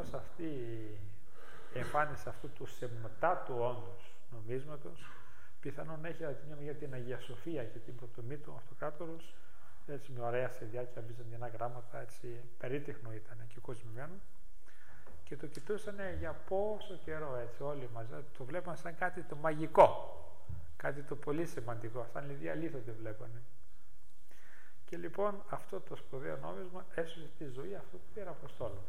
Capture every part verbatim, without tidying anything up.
ακριβώς αυτή η εμφάνιση αυτού του σεμτάτου όντως νομίσματος πιθανόν έχει για την Αγία Σοφία και την πρωτομή του αυτοκράτορος, έτσι με ωραία σεδιά και βυζαντινά γράμματα, έτσι περίτεχνο ήταν και κοσμημένο, και το κοιτούσαν για πόσο καιρό έτσι όλοι μαζί, το βλέπαν σαν κάτι το μαγικό, κάτι το πολύ σημαντικό, σαν διαλύθο το βλέπανε. Και λοιπόν αυτό το σπουδαίο νόμισμα έσωσε τη ζωή αυτού του Ιεραποστόλου.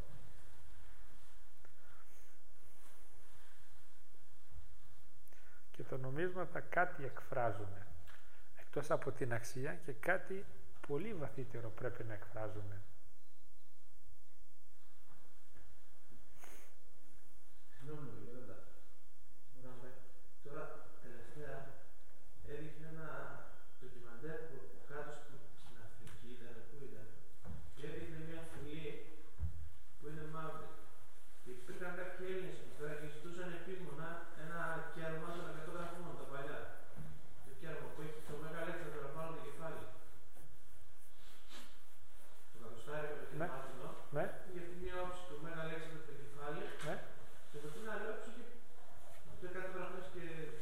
Και τα νομίσματα κάτι εκφράζουν, εκτός από την αξία, και κάτι πολύ βαθύτερο πρέπει να εκφράζουν. Συγγνώμη, Γερόντα. Τώρα, τελευταία, έδειχνε ένα ντοκιμαντέρ που κάτω στην Αφρική ήταν, πού ήταν, και έδειχνε μια φυλή που είναι μαύρη. Και υπήρχαν κάποιοι Έλληνες εκεί πέρα και ζητούσαν επίμονα ένα κέρμα των εκατό γραφών, τα παλιά. Το κέρμα που έχει το Μέγα Αλέξανδρο πάνω το κεφάλι. Το κατοστάρι που είναι μάθηνο, Ναι. για τη μία όψη του Μέγα Αλέξανδρο το κεφάλι. Ναι. Και από την άλλη όψη και το εκατό γραφές και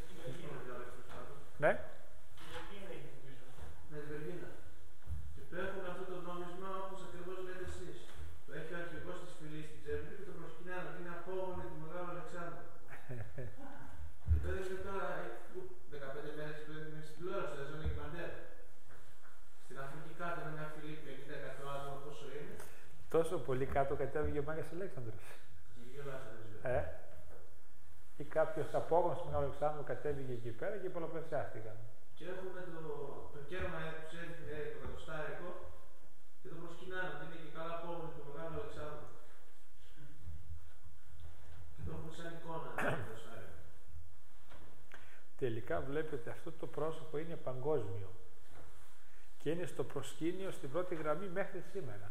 Ναι. Τη Βεργίνα έχει πίσω. Ναι, τη Βεργίνα. Και το έχουν αυτό το νόμισμα όπως ακριβώς λέτε εσείς. Το έχει ο αρχηγός της φυλής στην τσέπη και το προσκυνάνε. Είναι απόγονοι του Μεγάλου Αλεξάνδρου. Και το έδειξε τώρα δεκαπέντε μέρες που έδειξε στην τηλεόραση, το έζωνε η Μαντέρα. Στην Αφρική κάτω είναι μια φυλή πενήντα εκατό άτομα, πόσο είναι. Τόσο πολύ κάτω κατέβηκε ο Μέγας Αλέξανδρος. Και γελάσατε, Ε. Ή κάποιος απόγονος του Μεγάλου Αλεξάνδρου κατέβηκε εκεί πέρα και πολλαπλασιάστηκαν. Και έχουμε το, το κέρμα που έδειχνε το κατοστάρικο και το προσκυνάνε, ότι είναι και καλά απόγονοι του Μεγάλου Αλεξάνδρου. Και το έχουμε σαν εικόνα το κατοστάρικο. Τελικά βλέπετε αυτό το πρόσωπο είναι παγκόσμιο και είναι στο προσκήνιο στην πρώτη γραμμή μέχρι σήμερα.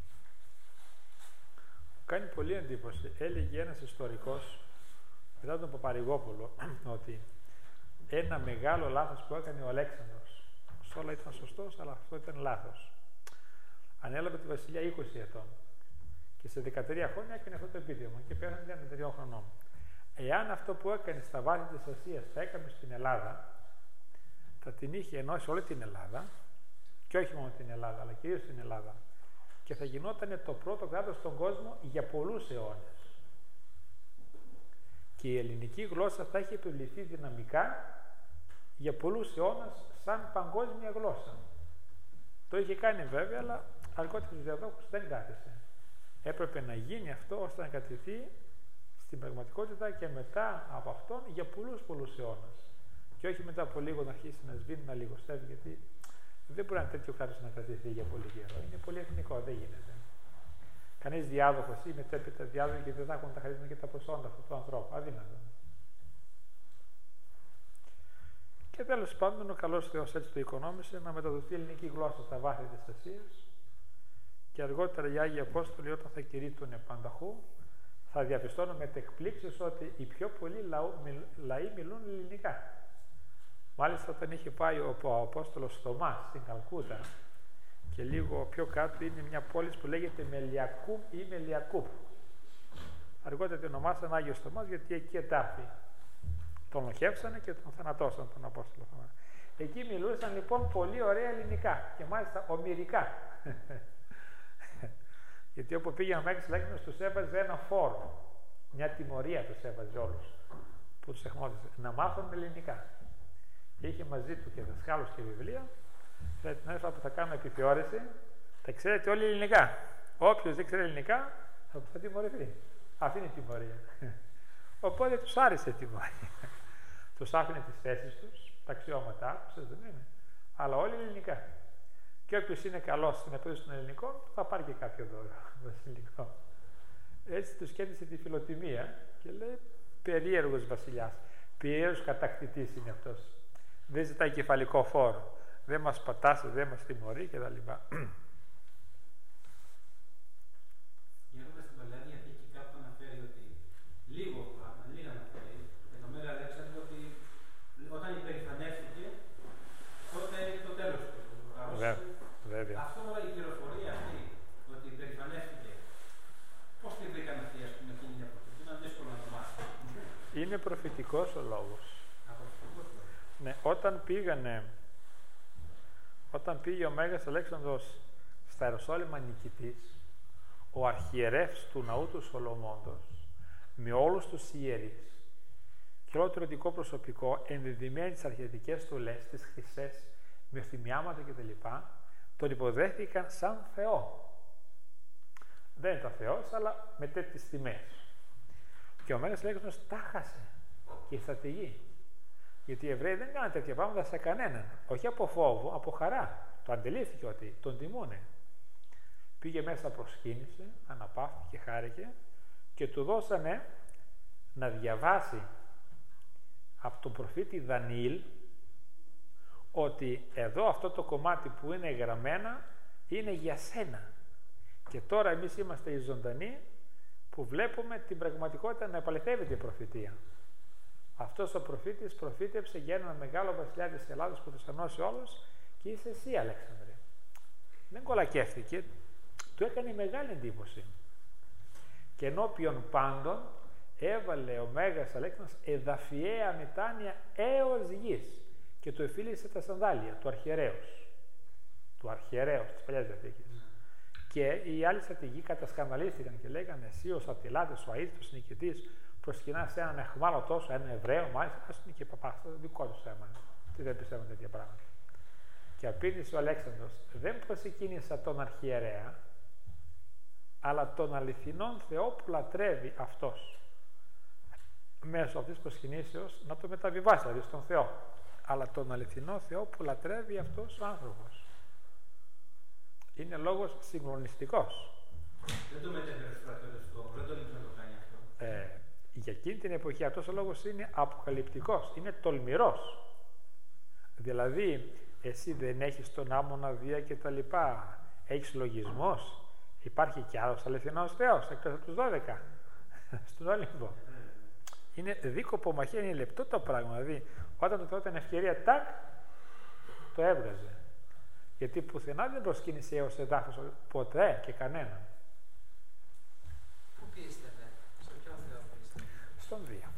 Κάνει πολύ εντύπωση. Έλεγε ένας ιστορικός μετά τον Παπαρηγόπουλο ότι ένα μεγάλο λάθος που έκανε ο Αλέξανδρος, σε όλα ήταν σωστός, αλλά αυτό ήταν λάθος. Ανέλαβε τη βασιλεία είκοσι ετών και σε δεκατρία χρόνια έκανε αυτό το επίδομα και πέρασε τριάντα τριών χρονών. Εάν αυτό που έκανε στα βάθη της Ασίας θα έκανε στην Ελλάδα, θα την είχε ενώσει όλη την Ελλάδα, και όχι μόνο την Ελλάδα, αλλά κυρίως την Ελλάδα, και θα γινόταν το πρώτο κράτος στον κόσμο για πολλούς αιώνες. Και η ελληνική γλώσσα θα έχει επιβληθεί δυναμικά για πολλούς αιώνες σαν παγκόσμια γλώσσα. Το είχε κάνει βέβαια, αλλά αργότερα στους διαδόχους δεν κάθεσε. Έπρεπε να γίνει αυτό ώστε να κρατηθεί στην πραγματικότητα και μετά από αυτόν για πολλούς πολλούς αιώνες. Και όχι μετά από λίγο να αρχίσει να σβήνει, να λιγοστεύει, γιατί δεν μπορεί ένα τέτοιο κράτος να κρατηθεί για πολύ καιρό. Είναι πολύ εθνικό, δεν γίνεται. Κανείς διάδοχος ή μετέπειτα διάδοχοι και δεν θα έχουν τα χαρίσματα και τα προσόντα αυτού του ανθρώπου. Αδύνατο. Και τέλος πάντων, ο καλός Θεός έτσι το οικονόμησε να μεταδοθεί η ελληνική γλώσσα στα βάθη της Ασίας, και αργότερα οι Άγιοι Απόστολοι, όταν θα κηρύττουν πανταχού, θα διαπιστώνουν με εκπλήξεις ότι οι πιο πολλοί λαού, λαοί μιλούν ελληνικά. Μάλιστα, όταν είχε πάει ο, ο Απόστολος Θωμάς στην Καλκούτα, και λίγο πιο κάτω είναι μια πόλη που λέγεται Μελιακούμ ή Μελιακούπ. Αργότερα την ονομάσαν Άγιος Θωμάς γιατί εκεί ετάφη. Τον λοχεύσανε και τον θανατώσαν τον Απόστολο Θωμά. Εκεί μιλούσαν λοιπόν πολύ ωραία ελληνικά και μάλιστα ομηρικά. Γιατί όπου πήγαιναν μέχρι Αλέξανδρος τους έβαζε ένα φόρο. Μια τιμωρία τους έβαζε όλους που τους εχμόδισε. Να μάθουν ελληνικά. Και είχε μαζί του και δασκάλους και βιβλία. Δηλαδή την άλλη φορά που θα κάνουμε επιθεώρηση, θα ξέρετε όλοι ελληνικά. Όποιος δεν ξέρει ελληνικά θα, θα τιμωρηθεί. Αυτή είναι η τιμωρία. Οπότε τους άρεσε η τιμωρία. Τους άφηνε τις θέσεις τους, τα αξιώματά τους, δεν είναι. Αλλά όλοι ελληνικά. Και όποιος είναι καλός στην επίδοση των ελληνικών, θα πάρει και κάποιο δώρο βασιλικό. Έτσι τους κέντησε τη φιλοτιμία και λέει: περίεργος βασιλιάς, περίεργος κατακτητής είναι αυτός. Δεν ζητάει κεφαλικό φόρο. Δεν μας πατάσει, δεν μας τιμωρεί κτλ. Γέροντα στην Παλαιάδη Διαθήκη κάπου αναφέρει ότι λίγο πράγμα, λίγα αναφέρει για το Μέγα Αλέξανδρο, ότι όταν υπερηφανεύτηκε, τότε είναι το τέλος του. Βέβαια. Αυτό η πληροφορία αυτή, ότι υπερηφανεύτηκε, πώς την βρήκαν αυτή, ας πούμε, Είναι προφητικός ο λόγος. Ναι, όταν πήγανε, όταν πήγε ο Μέγας Αλέξανδρος στα Ιεροσόλυμα νικητής, ο αρχιερεύς του ναού του Σολομώντος, με όλους τους ιερείς και όλο το ιερετικό προσωπικό, ενδεδειμένοι τις αρχιετικές στολές, τις χρυσές, με θυμιάματα κτλ., τον υποδέχτηκαν σαν Θεό. Δεν ήταν Θεός, αλλά με τέτοιες τιμές. Και ο Μέγας Αλέξανδρος τα χάσε και η στρατηγή. Γιατί οι Εβραίοι δεν κάνανε τέτοια πράγματα σε κανέναν. Όχι από φόβο, από χαρά. Το αντιλήφθηκε ότι τον τιμούνε. Πήγε μέσα, προσκύνησε, αναπαύτηκε, χάρηκε και του δώσανε να διαβάσει από τον προφήτη Δανιήλ ότι εδώ αυτό το κομμάτι που είναι γραμμένα είναι για σένα. Και τώρα εμείς είμαστε οι ζωντανοί που βλέπουμε την πραγματικότητα να επαληθεύεται η προφητεία. Αυτός ο προφήτης προφήτευσε για έναν μεγάλο βασιλιά της Ελλάδας που θα σανώσει όλους και είσαι εσύ, Αλέξανδρε. Δεν κολακεύτηκε, του έκανε μεγάλη εντύπωση. Και ενώπιον πάντων έβαλε ο Μέγας Αλέξανδρος εδαφιαία μετάνοια έως γης και του εφίλησε τα σανδάλια του αρχιερέως. Του αρχιερέως της Παλιάς Διαθήκης. Και οι άλλοι στρατηγοί κατασκανδαλίστηκαν και λέγανε εσύ ο Σατιλάτης, ο αίτητος νικητής, προσκυνάς έναν εχμάλωτο τόσο, έναν Εβραίο, μάλιστα, ας είναι και παπάς, το δικό του θέμα. Τι δεν πιστεύουν τέτοια πράγματα. Και απήντησε ο Αλέξανδρος, δεν προσκύνησα τον αρχιερέα, αλλά τον αληθινόν Θεό που λατρεύει αυτός. Μέσω αυτής της προσκυνήσεως να το μεταβιβάσει, δηλαδή στον Θεό. Αλλά τον αληθινό Θεό που λατρεύει αυτός ο άνθρωπος. Είναι λόγος συγκλονιστικός. Δεν το μετέφερε στο στρατιωτικό, δεν το λύτω να το κάνει αυτό. Ε, για εκείνη την εποχή αυτός ο λόγος είναι αποκαλυπτικός, είναι τολμηρός. Δηλαδή, εσύ δεν έχεις τον άμμονα βία και τα λοιπά, έχεις λογισμός, υπάρχει κι άλλος αληθινός Θεός, εκτός από τους δώδεκα, στον Όλυμπο. Είναι δίκοπο μαχαίρι, είναι λεπτό το πράγμα, δηλαδή, όταν του δόταν ευκαιρία, τάκ, το έβγαζε. Γιατί πουθενά δεν προσκύνησε έως εδάφος ποτέ και κανέναν. Πού πίστευε, στο ποιο Θεό πίστευε? Στον Δία.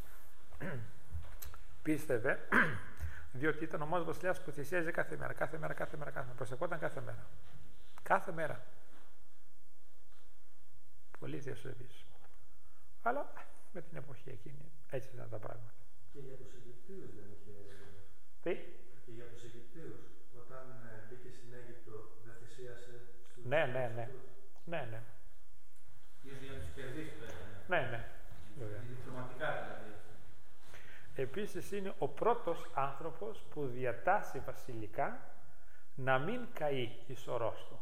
Πίστευε, διότι ήταν ο μόνος βασιλιάς που θυσίαζε κάθε μέρα, κάθε μέρα, κάθε μέρα, κάθε μέρα. Προσευχόταν κάθε μέρα. Κάθε μέρα. Πολύ διασωβής. Αλλά με την εποχή εκείνη έτσι ήταν τα πράγματα. Και για τους Αιγυπτίους δεν είχε... Τι? Και για τους Αιγυπτίους, όταν μπήκε στην Αίγυπτο, δεν θυσίασε στους... Ναι, ναι, ναι. Ναι, ναι. Για να τους κερδίσει το έκανε. Ναι, ναι. Διπλωματικά δηλαδή. Επίσης είναι ο πρώτος άνθρωπος που διατάσσει βασιλικά να μην καεί η σωρός του.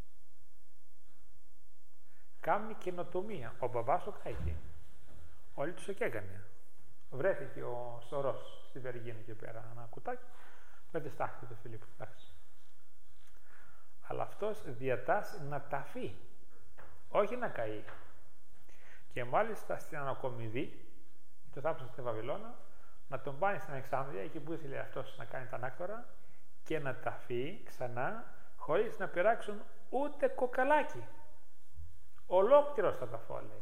Κάμει καινοτομία. Ο μπαμπάς ο καήκε. Όλοι τους έκανε. Βρέθηκε ο σωρός στη Βεργίνη και πέρα ένα κουτάκι με τη στάχτη του Φιλίππου. Εντάξει. Αλλά αυτός διατάσσει να ταφεί, όχι να καεί. Και μάλιστα στην ανακομιδή, το θάψαν στη Βαβυλώνα, να τον πάνε στην Αλεξάνδρεια, εκεί που ήθελε αυτός να κάνει τα ανάκτορα, και να ταφεί ξανά, χωρίς να πειράξουν ούτε κοκαλάκι. Ολόκληρος θα ταφώ, λέει.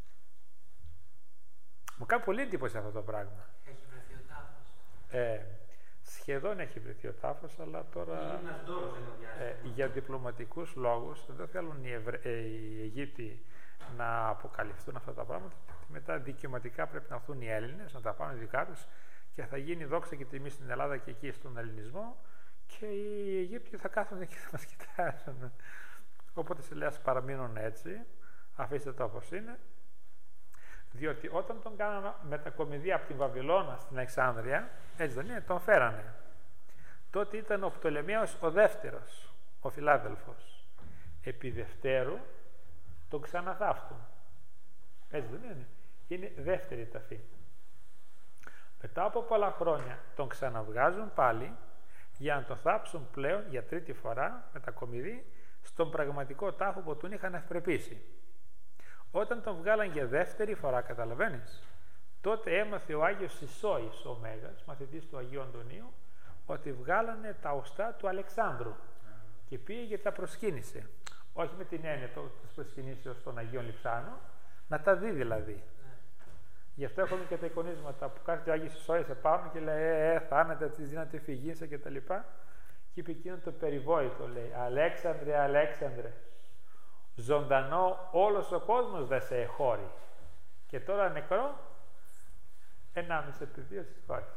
Μου κάνει πολύ εντύπωση αυτό το πράγμα. Έχει βρεθεί ο τάφος. Ε, σχεδόν έχει βρεθεί ο τάφος, αλλά τώρα ε, για διπλωματικούς λόγους δεν θέλουν οι, Ευρε... ε, οι Αιγύπτιοι να αποκαλυφθούν αυτά τα πράγματα. Μετά δικαιωματικά πρέπει να έρθουν οι Έλληνες, να τα πάρουν δικά τους και θα γίνει δόξα και τιμή στην Ελλάδα και εκεί στον ελληνισμό και οι Αιγύπτιοι θα κάθονται και θα μας κοιτάζουν. Οπότε σε λέει ας παραμείνουν έτσι, αφήστε το όπως είναι. Διότι όταν τον κάνανε μετακομιδή από την Βαβυλώνα στην Αλεξάνδρεια, έτσι δεν είναι, τον φέρανε. Τότε ήταν ο Πτολεμαίος ο δεύτερος, ο Φιλάδελφος. Επί Δευτέρου τον ξαναθάφτουν. Έτσι δεν είναι. Είναι δεύτερη ταφή. Μετά από πολλά χρόνια τον ξαναβγάζουν πάλι για να τον θάψουν πλέον για τρίτη φορά μετακομιδή στον πραγματικό τάφο που τον είχαν ευπρεπήσει. Όταν τον βγάλαν για δεύτερη φορά, καταλαβαίνεις, τότε έμαθε ο Άγιος Ισόης, ο Μέγας, μαθητής του Αγίου Αντωνίου, ότι βγάλανε τα οστά του Αλεξάνδρου και πήγε και τα προσκύνησε. Όχι με την έννοια της προσκυνήσεως των Αγίων Λειψάνων, να τα δει δηλαδή. Γι' αυτό έχουμε και τα εικονίσματα που κάθεται ο Άγιος Ισόης επάνω και λέει «Ε, ε θάνατε, της δίνατε φυγήσα» και τα λοιπά. Και είπε εκείνο το περιβόητο, λέει «Αλέξανδρε, Αλέξανδρε, ζωντανό όλος ο κόσμος δεν σε εχώρει. Και τώρα νεκρό, ενάμιση επί δύο συγχώρει».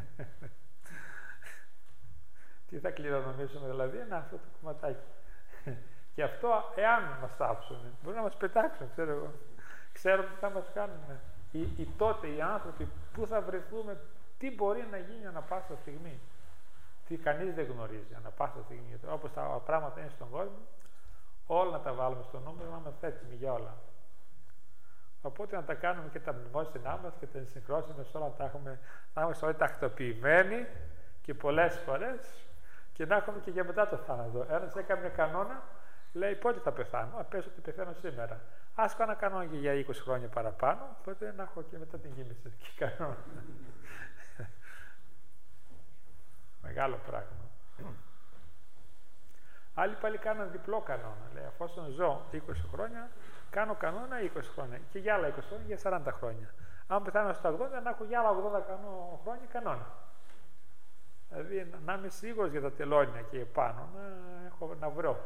Τι θα κληρονομήσουμε δηλαδή, ένα αυτό το κομματάκι. Και αυτό, εάν μας θάψουν, μπορεί να μας πετάξουν, ξέρω εγώ. Ξέρουμε τι θα μας κάνουν. Οι, οι τότε οι άνθρωποι, πού θα βρεθούμε, τι μπορεί να γίνει ανά πάσα στιγμή. Τι κανείς δεν γνωρίζει ανά πάσα στιγμή. Όπως τα πράγματα είναι στον κόσμο, όλα να τα βάλουμε στο νούμερο, να είμαστε έτοιμοι για όλα. Οπότε να τα κάνουμε και τα μνημόσυνά μας και τα συγχρώσουμε σε όλα, τα έχουμε, να είμαστε όλοι τακτοποιημένοι και πολλές φορές και να έχουμε και για μετά το θάνατο. Ένας έκανε μια κανόνα, λέει πότε θα πεθάνω. Α, πες ότι πεθαίνω σήμερα. Ας κάνω ένα κανόνα και για είκοσι χρόνια παραπάνω, οπότε να έχω και μετά την κίνηση και κανόνα. Μεγάλο πράγμα. Άλλοι πάλι κάναν διπλό κανόνα. Λέει, αφόσον ζω είκοσι χρόνια, κάνω κανόνα είκοσι χρόνια. Και για άλλα είκοσι χρόνια, για σαράντα χρόνια. Αν πεθάνω στα ογδόντα, να έχω για άλλα ογδόντα χρόνια κανόνα. Δηλαδή να είμαι σίγουρος για τα τελώνια και επάνω, να, έχω, να βρω.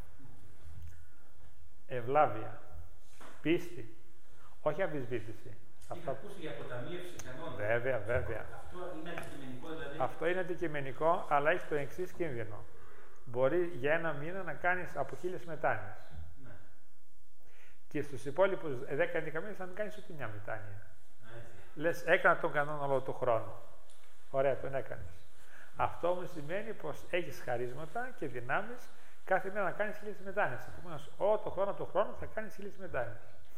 Ευλάβεια. Πίστη. Όχι αμφισβήτηση. Είχα ακούσει για αποταμίευση κανόνων. Βέβαια, βέβαια. Αυτό είναι αντικειμενικό, δηλαδή. Αυτό είναι αντικειμενικό, αλλά έχει το εξής κίνδυνο. Μπορεί για ένα μήνα να κάνεις από χίλιες μετάνοιες. Ναι. Και στους υπόλοιπους δέκα έντεκα μήνες να μην κάνεις ούτε μια μετάνοια. Ναι. Λες, έκανα τον κανόνα όλο τον χρόνο. Ωραία, τον έκανες. Αυτό όμως σημαίνει πως έχεις χαρίσματα και δυνάμεις κάθε μέρα να κάνεις χίλιες μετάνοιες. Επομένως, όλο τον χρόνο του χρόνου θα κάνεις χίλιες μετάνοιες.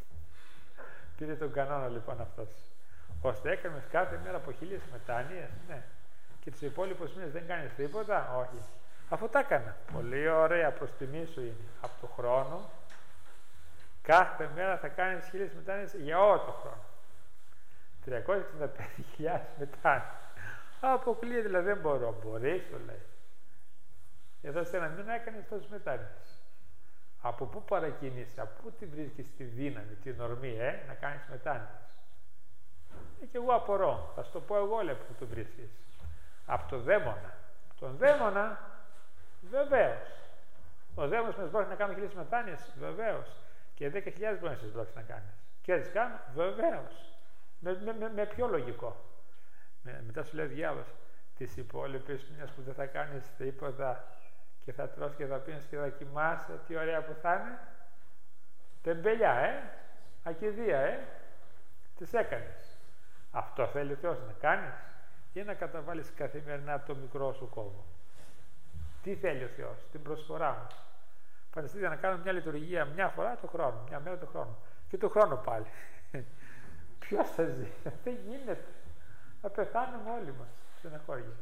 Πήρε τον κανόνα λοιπόν αυτός. Ώστε έκανες κάθε μέρα από χίλιες μετάνοιες, ναι. Και τους υπόλοιπους μήνες δεν κάνεις τίποτα, όχι. Αφού τα έκανα. Πολύ ωραία, προς τιμή σου είναι. Από το χρόνο, κάθε μέρα θα κάνεις χίλιες μετάνοιες για όλο τον χρόνο. τριακόσιες εξήντα πέντε χιλιάδες μετάνοιες. Αποκλείεται, δηλαδή δεν μπορώ. Μπορείς, το λέει. Εδώ σε ένα μήνα έκανες τόσες μετάνοιες. Από πού παρακινείσαι, από πού τη βρίσκεις τη δύναμη, την ορμή, ε, να κάνεις μετάνοιες. Ε, και εγώ απορώ. Θα σου το πω εγώ, λέει, που το βρίσκεις. Από το δαίμονα. Τον δαίμονα, βεβαίως. Ο δαίμονας μας μπορεί να κάνει χίλιες μετάνοιες, βεβαίως. Και δέκα χιλιάδες μπορεί να σας δώσει να κάνεις. Και έτσι κάνω, βεβαίως. Με, με, με, με ποιο λογικό. Με, μετά σου λέει ο διάβολος, τις υπόλοιπες μήνες που δεν θα κάνεις τίποτα και θα τρως και θα πίνεις και θα κοιμάσαι, τι ωραία που θα είναι. Τεμπελιά, ε, ακηδία, ε, τις έκανες. Αυτό θέλει ο Θεός να κάνεις ή να καταβάλεις καθημερινά το μικρό σου κόβο. Τι θέλει ο Θεός, την προσφορά μου. Φανταστείτε να κάνουμε μια λειτουργία μια φορά το χρόνο, μια μέρα το χρόνο. Και το χρόνο πάλι. Ποιος θα ζει, δεν γίνεται. Θα πεθάνουμε όλοι μας, στεναχώρια.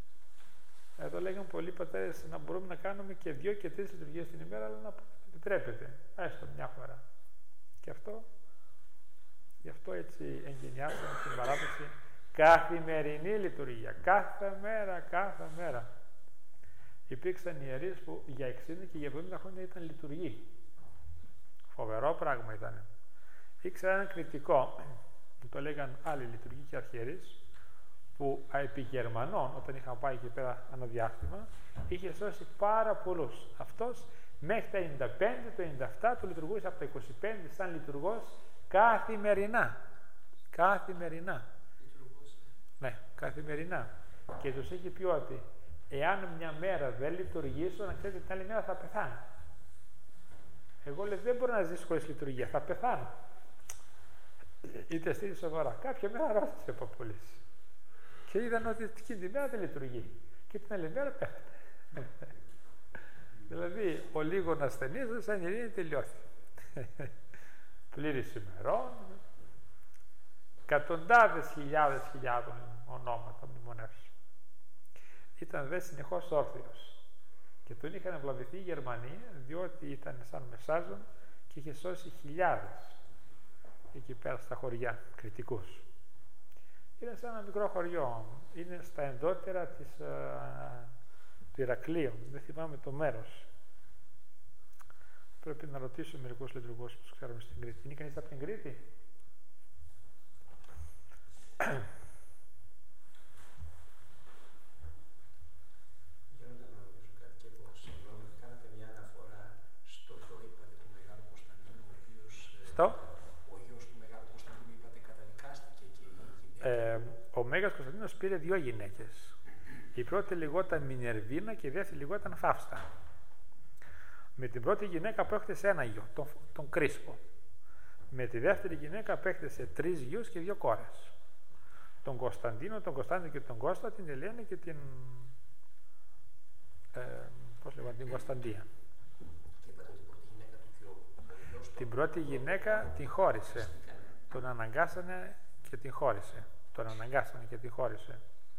Εδώ λέγανε πολλοί πατέρες να μπορούμε να κάνουμε και δύο και τρεις λειτουργίες την ημέρα, αλλά να επιτρέπεται, έστω μια φορά. Και αυτό, γι' αυτό έτσι εγκαινιάσαμε την παράδοση καθημερινή λειτουργία, κάθε μέρα, κάθε μέρα. Υπήρξαν ιερείς που για εξήντα και για εβδομήντα χρόνια ήταν λειτουργοί. Φοβερό πράγμα ήταν. Ήξερα έναν κριτικό, που το λέγαν άλλοι λειτουργοί και αρχιερείς, που επί Γερμανών, όταν είχαν πάει εκεί πέρα ένα διάστημα, είχε σώσει πάρα πολλούς. Αυτός μέχρι τα ενενήντα πέντε, το ενενήντα επτά του λειτουργούσε από τα είκοσι πέντε σαν λειτουργός καθημερινά. Καθημερινά. Ναι, καθημερινά. Και τους είχε πει ότι εάν μια μέρα δεν λειτουργήσω, να ξέρετε την άλλη μέρα θα πεθάνω. Εγώ λέω δεν μπορώ να ζήσω χωρίς λειτουργία, θα πεθάνω. Είτε στείλει σοβαρά. Κάποια μέρα ρώτησε ο Παππούλης. Και είδαν ότι εκείνη τη μέρα δεν λειτουργεί. Και την άλλη μέρα πέθανε. Δηλαδή, ο λίγων ασθενής σαν ειρήνη τελειώθη. Πλήρης ημερών. Εκατοντάδες χιλιάδες χιλιάδων ονόματα μνημονεύσεων. Ήταν δε συνεχώς όρθιος. Και τον είχαν ευλαβηθεί οι Γερμανοί, διότι ήταν σαν μεσάζων και είχε σώσει χιλιάδες εκεί πέρα στα χωριά, κριτικούς. Είναι σε ένα μικρό χωριό, είναι στα ενδότερα της, α, του Ηρακλείου, δεν θυμάμαι το μέρος. Πρέπει να ρωτήσω μερικούς λειτουργούς που τους ξέρουμε στην Κρήτη. Είναι κανείς από την Κρήτη? Γέροντα, να ρωτήσω κάτι και εγώ. Συγγνώμη, κάνατε μια αναφορά στο γιο, είπατε, του Μεγάλου Κωνσταντίνου, ο οποίος... Στο? Ο γιος του Μεγάλου Κωνσταντίνου, είπατε, καταδικάστηκε και η γυναίκα. Ε, ο Μέγας Κωνσταντίνος πήρε δύο γυναίκες. Η πρώτη λιγόταν Μινερβίνα και η δεύτερη λιγόταν Φαύστα. Με την πρώτη γυναίκα απέκτησε ένα γιο, τον, τον Κρίσπο. Με τη δεύτερη γυναίκα απέκτησε τρεις γιους και δύο κόρες. Τον Κωνσταντίνο, τον Κωνσταντίνο και τον Κώστα, την Ελένη και την, ε, πώς λέγω, την Κωνσταντία. Και είπατε ότι η πρώτη γυναίκα του και ο γιος του... Την πρώτη γυναίκα την χώρισε. Τον αναγκάσανε και την χώρισε. Τον αναγκάσανε και την χώρισε.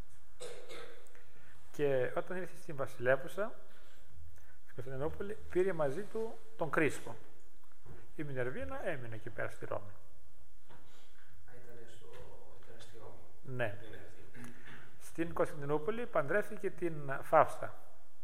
Και όταν ήρθε στην Βασιλεύουσα, στην Κωνσταντινούπολη, πήρε μαζί του τον Κρίσπο. Η Μινερβίνα έμεινε εκεί πέρα στη Ρώμη. Α, ήταν, στο... ήταν στη Ρώμη. Ναι. Στην Κωνσταντινούπολη παντρεύτηκε την Φαύστα.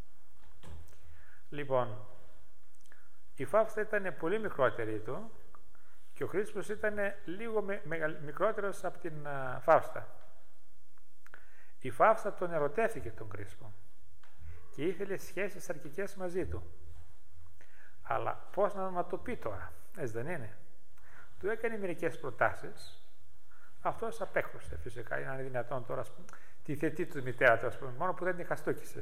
Λοιπόν, η Φαύστα ήταν πολύ μικρότερη του και ο Κρίσπος ήταν λίγο με, με, μικρότερος από την uh, Φαύστα. Η Φαύστα τον ερωτεύθηκε τον Κρίσπο και ήθελε σχέσεις αρκικές μαζί του. Αλλά πώς να, να το πει τώρα, έτσι δεν είναι. Του έκανε μερικές προτάσεις, αυτός απέχθωσε φυσικά, είναι δυνατόν τώρα τη θετή του μητέρα του, ας πούμε, μόνο που δεν την χαστούκησε.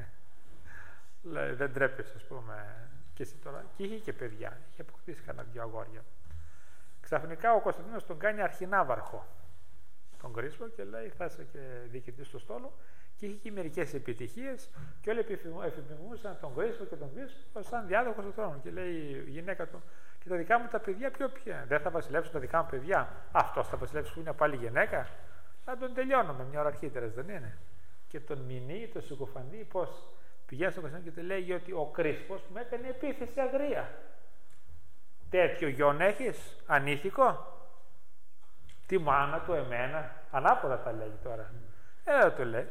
Δεν τρέπεσαι, ας πούμε, και εσύ τώρα. Και είχε και παιδιά, είχε αποκτήσει κανένα δυο αγόρια. Ξαφνικά ο Κωνσταντίνος τον κάνει αρχινάβαρχο τον Κρίσπο και λέει θα είσαι και διοικητής στο στόλο και είχε και μερικές επιτυχίες και όλοι εφημιμούσαν τον Κρίσπο και τον Κρίσπο σαν διάδοχο του θρόνου και λέει η γυναίκα του και τα δικά μου τα παιδιά ποιο πια, δεν θα βασιλεύσουν τα δικά μου παιδιά, αυτός θα βασιλεύσει που είναι πάλι γυναίκα, θα τον τελειώνουμε μια ώρα αρχίτερα, δεν είναι. Και τον μηνύει, τον συκοφαντεί πως πηγαίνει στον Κωνσταντίνο και του λέει ότι ο Κρίσπος μου έκανε επίθεση αγρία. Τέτοιο γιον έχεις, ανήθικο. Τι μάνα του εμένα, ανάποδα τα λέγει τώρα. Ε, δεν το λέει.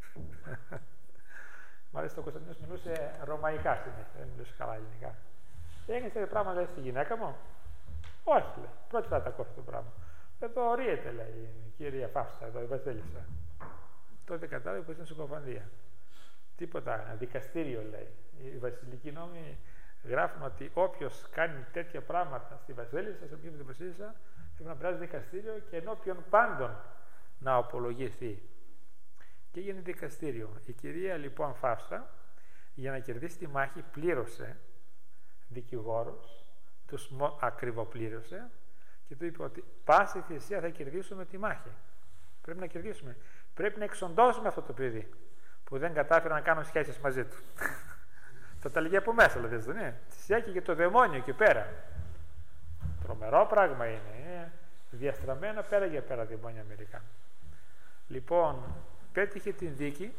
Μάλιστα ο Κωνσταντίνος μιλούσε ρωμαϊκά συνέχεια, δεν μιλούσε καλά ελληνικά. Έγινε τέτοιο πράγμα, λέει, στη γυναίκα μου. Όχι, λέει, πρώτη φορά τα ακούω αυτό το πράγμα. Εδώ ορίεται, λέει, η κυρία Φαύστα, εδώ η Βασίλισσα. Τότε κατάλαβε πως είναι συκοφαντία. Τίποτα, δικαστήριο λέει. Οι βασιλικοί νόμοι γράφουν ότι όποιος κάνει τέτοια πράγματα στη Βασίλισσα, σε οποιαδήποτε Βασίλισσα, πρέπει να περάσει δικαστήριο και ενώπιον πάντων να απολογηθεί. Και έγινε δικαστήριο. Η κυρία λοιπόν Φαύστα, για να κερδίσει τη μάχη, πλήρωσε δικηγόρους, τους ακριβοπλήρωσε και του είπε ότι πάση θυσία θα κερδίσουμε τη μάχη. Πρέπει να κερδίσουμε. Πρέπει να εξοντώσουμε αυτό το παιδί που δεν κατάφερε να κάνουν σχέσεις μαζί του. Θα τα λέγει από μέσα, δηλαδή, δεν είναι. Της έκαιγε το δαιμόνιο εκεί πέρα. Τρομερό πράγμα είναι. είναι διαστραμμένα πέρα για πέρα δαιμόνια μερικά. Λοιπόν, πέτυχε την δίκη.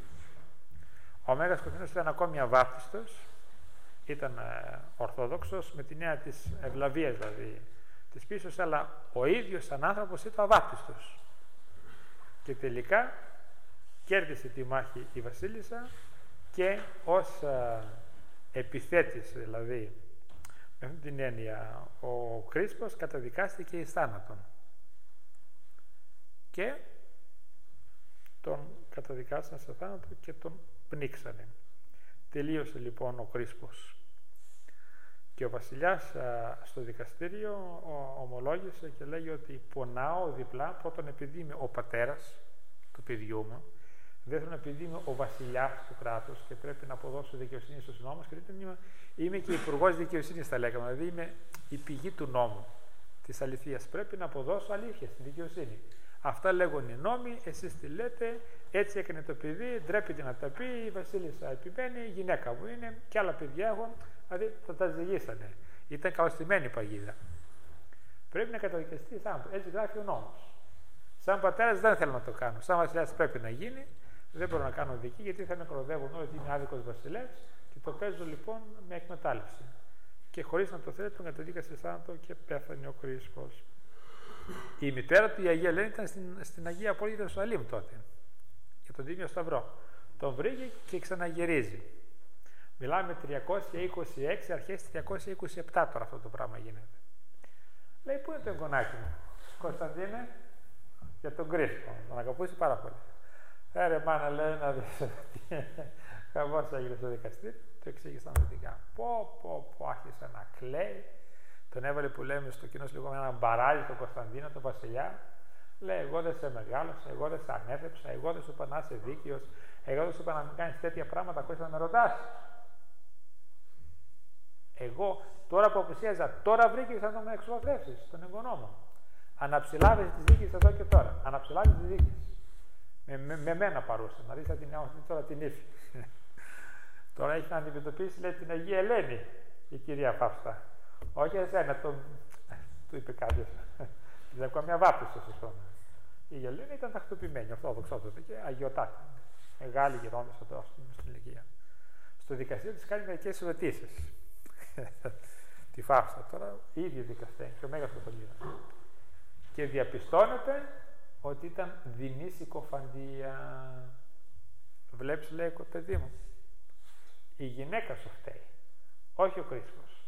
Ο Μέγας Κωνσταντίνος ήταν ακόμη αβάπτιστος. Ήταν ε, ορθόδοξος με τη νέα της ευλαβίας, δηλαδή της πίσης, αλλά ο ίδιος σαν άνθρωπος ήταν αβάπτιστος. Και τελικά κέρδισε τη μάχη η Βασίλισσα και ως α, επιθέτης, δηλαδή με αυτή την έννοια, ο Κρίσπος καταδικάστηκε εις θάνατον και τον καταδικάσαν σε θάνατο και τον πνίξανε. Τελείωσε λοιπόν ο Κρίσπος και ο βασιλιάς α, στο δικαστήριο ο, ομολόγησε και λέγει ότι πονάω διπλά, πρώτον επειδή είμαι ο πατέρας του παιδιού μου, δεύτερον επειδή είμαι ο βασιλιάς του κράτους και πρέπει να αποδώσω δικαιοσύνη στους νόμους, και τρίτον είμαι, είμαι και υπουργός δικαιοσύνης, θα λέγαμε, δηλαδή είμαι η πηγή του νόμου της αληθείας, πρέπει να αποδώσω αλήθεια στη δικαιοσύνη. Αυτά λέγουν οι νόμοι, εσείς τι λέτε, έτσι έκανε το παιδί, ντρέπεται να τα πει, η Βασίλισσα επιμένει, η γυναίκα μου είναι και άλλα παιδιά έχουν, δηλαδή θα τα ζυγίσανε. Ήταν καλωστημένη η παγίδα. Πρέπει να καταδικαστεί θάνατο, έτσι γράφει ο νόμος. Σαν πατέρας δεν θέλω να το κάνω. Σαν βασιλιάς πρέπει να γίνει. Δεν μπορώ να κάνω δική γιατί θα με κοροδεύουν όλοι ότι είμαι άδικος βασιλεύς και το παίζω λοιπόν με εκμετάλλευση. Και χωρίς να το θέλει τον καταδίκασε θάνατο και πέθανε ο Κρίσπος. Η μητέρα του, η Αγία Ελένη, ήταν στην, στην Αγία Πόλη Ιερουσαλήμ τότε για τον Τίμιο Σταυρό. Τον βρήκε και ξαναγυρίζει. Μιλάμε τριακόσια είκοσι έξι, αρχές τριακόσια είκοσι επτά τώρα αυτό το πράγμα γίνεται. Λέει, πού είναι το εγγονάκι μου, Κωνσταντίνε? Για τον Κρίσπο, τον αγαπούσε πάρα πολύ. Ε, ρε μάνα, λέει να δεις ότι χαμός έγινε στο δικαστήριο, το εξήγησαν δυτικά. Πω, πω, πω, άρχισε να κλαίει. Τον έβαλε που λέμε στο κοινό λίγο ένα μπαράλι στον Κωνσταντίνο, τον βασιλιά. Λέει: εγώ δεν σε μεγάλωσα, εγώ δεν σε ανέθεψα, εγώ δεν σου είπα να είσαι δίκαιος, εγώ δεν σου είπα να μην κάνεις τέτοια πράγματα, ακόμα να με ρωτάς. Εγώ τώρα που απουσίαζα, τώρα βρήκες να τον εξοδεύσεις, τον εγγονό μου. Αναψηλάβεις τις δίκες εδώ και τώρα. Αναψηλάβεις τις δίκες. Με, με, με μένα παρούσε, να δεις θα την τώρα την ύφη. Τώρα έχει να αντιμετωπίσει, λέει, την Αγία Ελένη η κυρία Φαύστα. Όχι εσένα, το... του είπε κάποιος. Ήταν ακόμα μια βάπτιση στο σώμα. Η Ελένη ήταν τακτοποιημένη, ορθόδοξότατη και αγιοτάτη. Μεγάλη γερόντισσα τώρα στην ηλικία. Στο δικαστήριο της κάνει μερικές ερωτήσεις. Τη Φαύστα τώρα, οι ίδιοι δικαστές και ο Μέγας Κωνσταντίνος. Και διαπιστώνεται ότι ήταν δεινή συκοφαντία. Βλέπεις, λέει, παιδί μου, η γυναίκα σου φταίει, όχι ο Κρίσπος.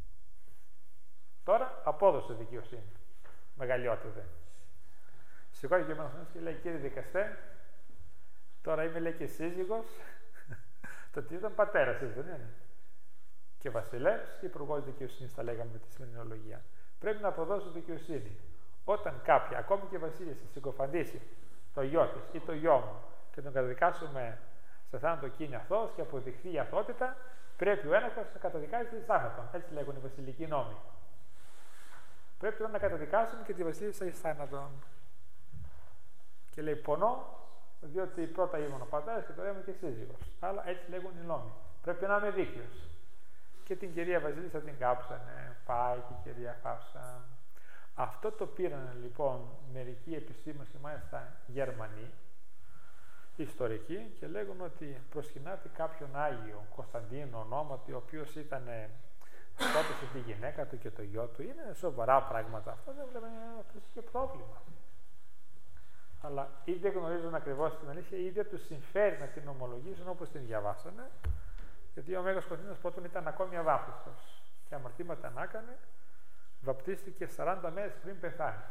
Τώρα απόδοσε δικαιοσύνη. Μεγαλειότητα. Σηκώθηκε και ο και λέει: κύριε δικαστέ, τώρα είμαι, λέει, και σύζυγος. Το τι ήταν πατέρας, δεν είναι. Και βασιλεύς και υπουργός δικαιοσύνης, τα λέγαμε με τη σημερινολογία. Πρέπει να αποδώσω δικαιοσύνη. Όταν κάποια, ακόμη και βασίλισσα, συκοφαντήσει το γιο της ή το γιο μου και τον καταδικάσουμε σε θάνατο και είναι αθώος και αποδειχθεί η αθότητα, πρέπει ο ένοχος να καταδικάζει τη θάνατο. Έτσι λέγουν οι βασιλικοί νόμοι. Πρέπει να καταδικάσουμε και τη βασίλισσα εις θάνατο. Και λέει: πονώ, διότι πρώτα ήμουν ο πατέρας και τώρα είμαι και σύζυγος. Αλλά έτσι λέγουν οι νόμοι. Πρέπει να είμαι δίκαιος. Και την κυρία Βασίλισσα την κάψανε. Πάει και η κυρία Φαύστα. Αυτό το πήραν λοιπόν μερικοί επιστήμονες και μάλιστα Γερμανοί, ιστορικοί, και λέγουν ότι προσκυνάται κάποιον Άγιο Κωνσταντίνο ονόματι, ο οποίος ήταν σκότωσε τη γυναίκα του και το γιο του. Είναι σοβαρά πράγματα. Αυτό δεν βλέπουμε, αυτό είχε πρόβλημα. Αλλά ή δεν γνωρίζουν ακριβώς την αλήθεια, ή δεν τους συμφέρει να την ομολογήσουν όπως την διαβάσανε, γιατί ο Μέγας Κωνσταντίνος πρώτον ήταν ακόμη αβάπτιστος και αμαρτήματα να έκανε. Βαπτίστηκε σαράντα μέρες πριν πεθάνει.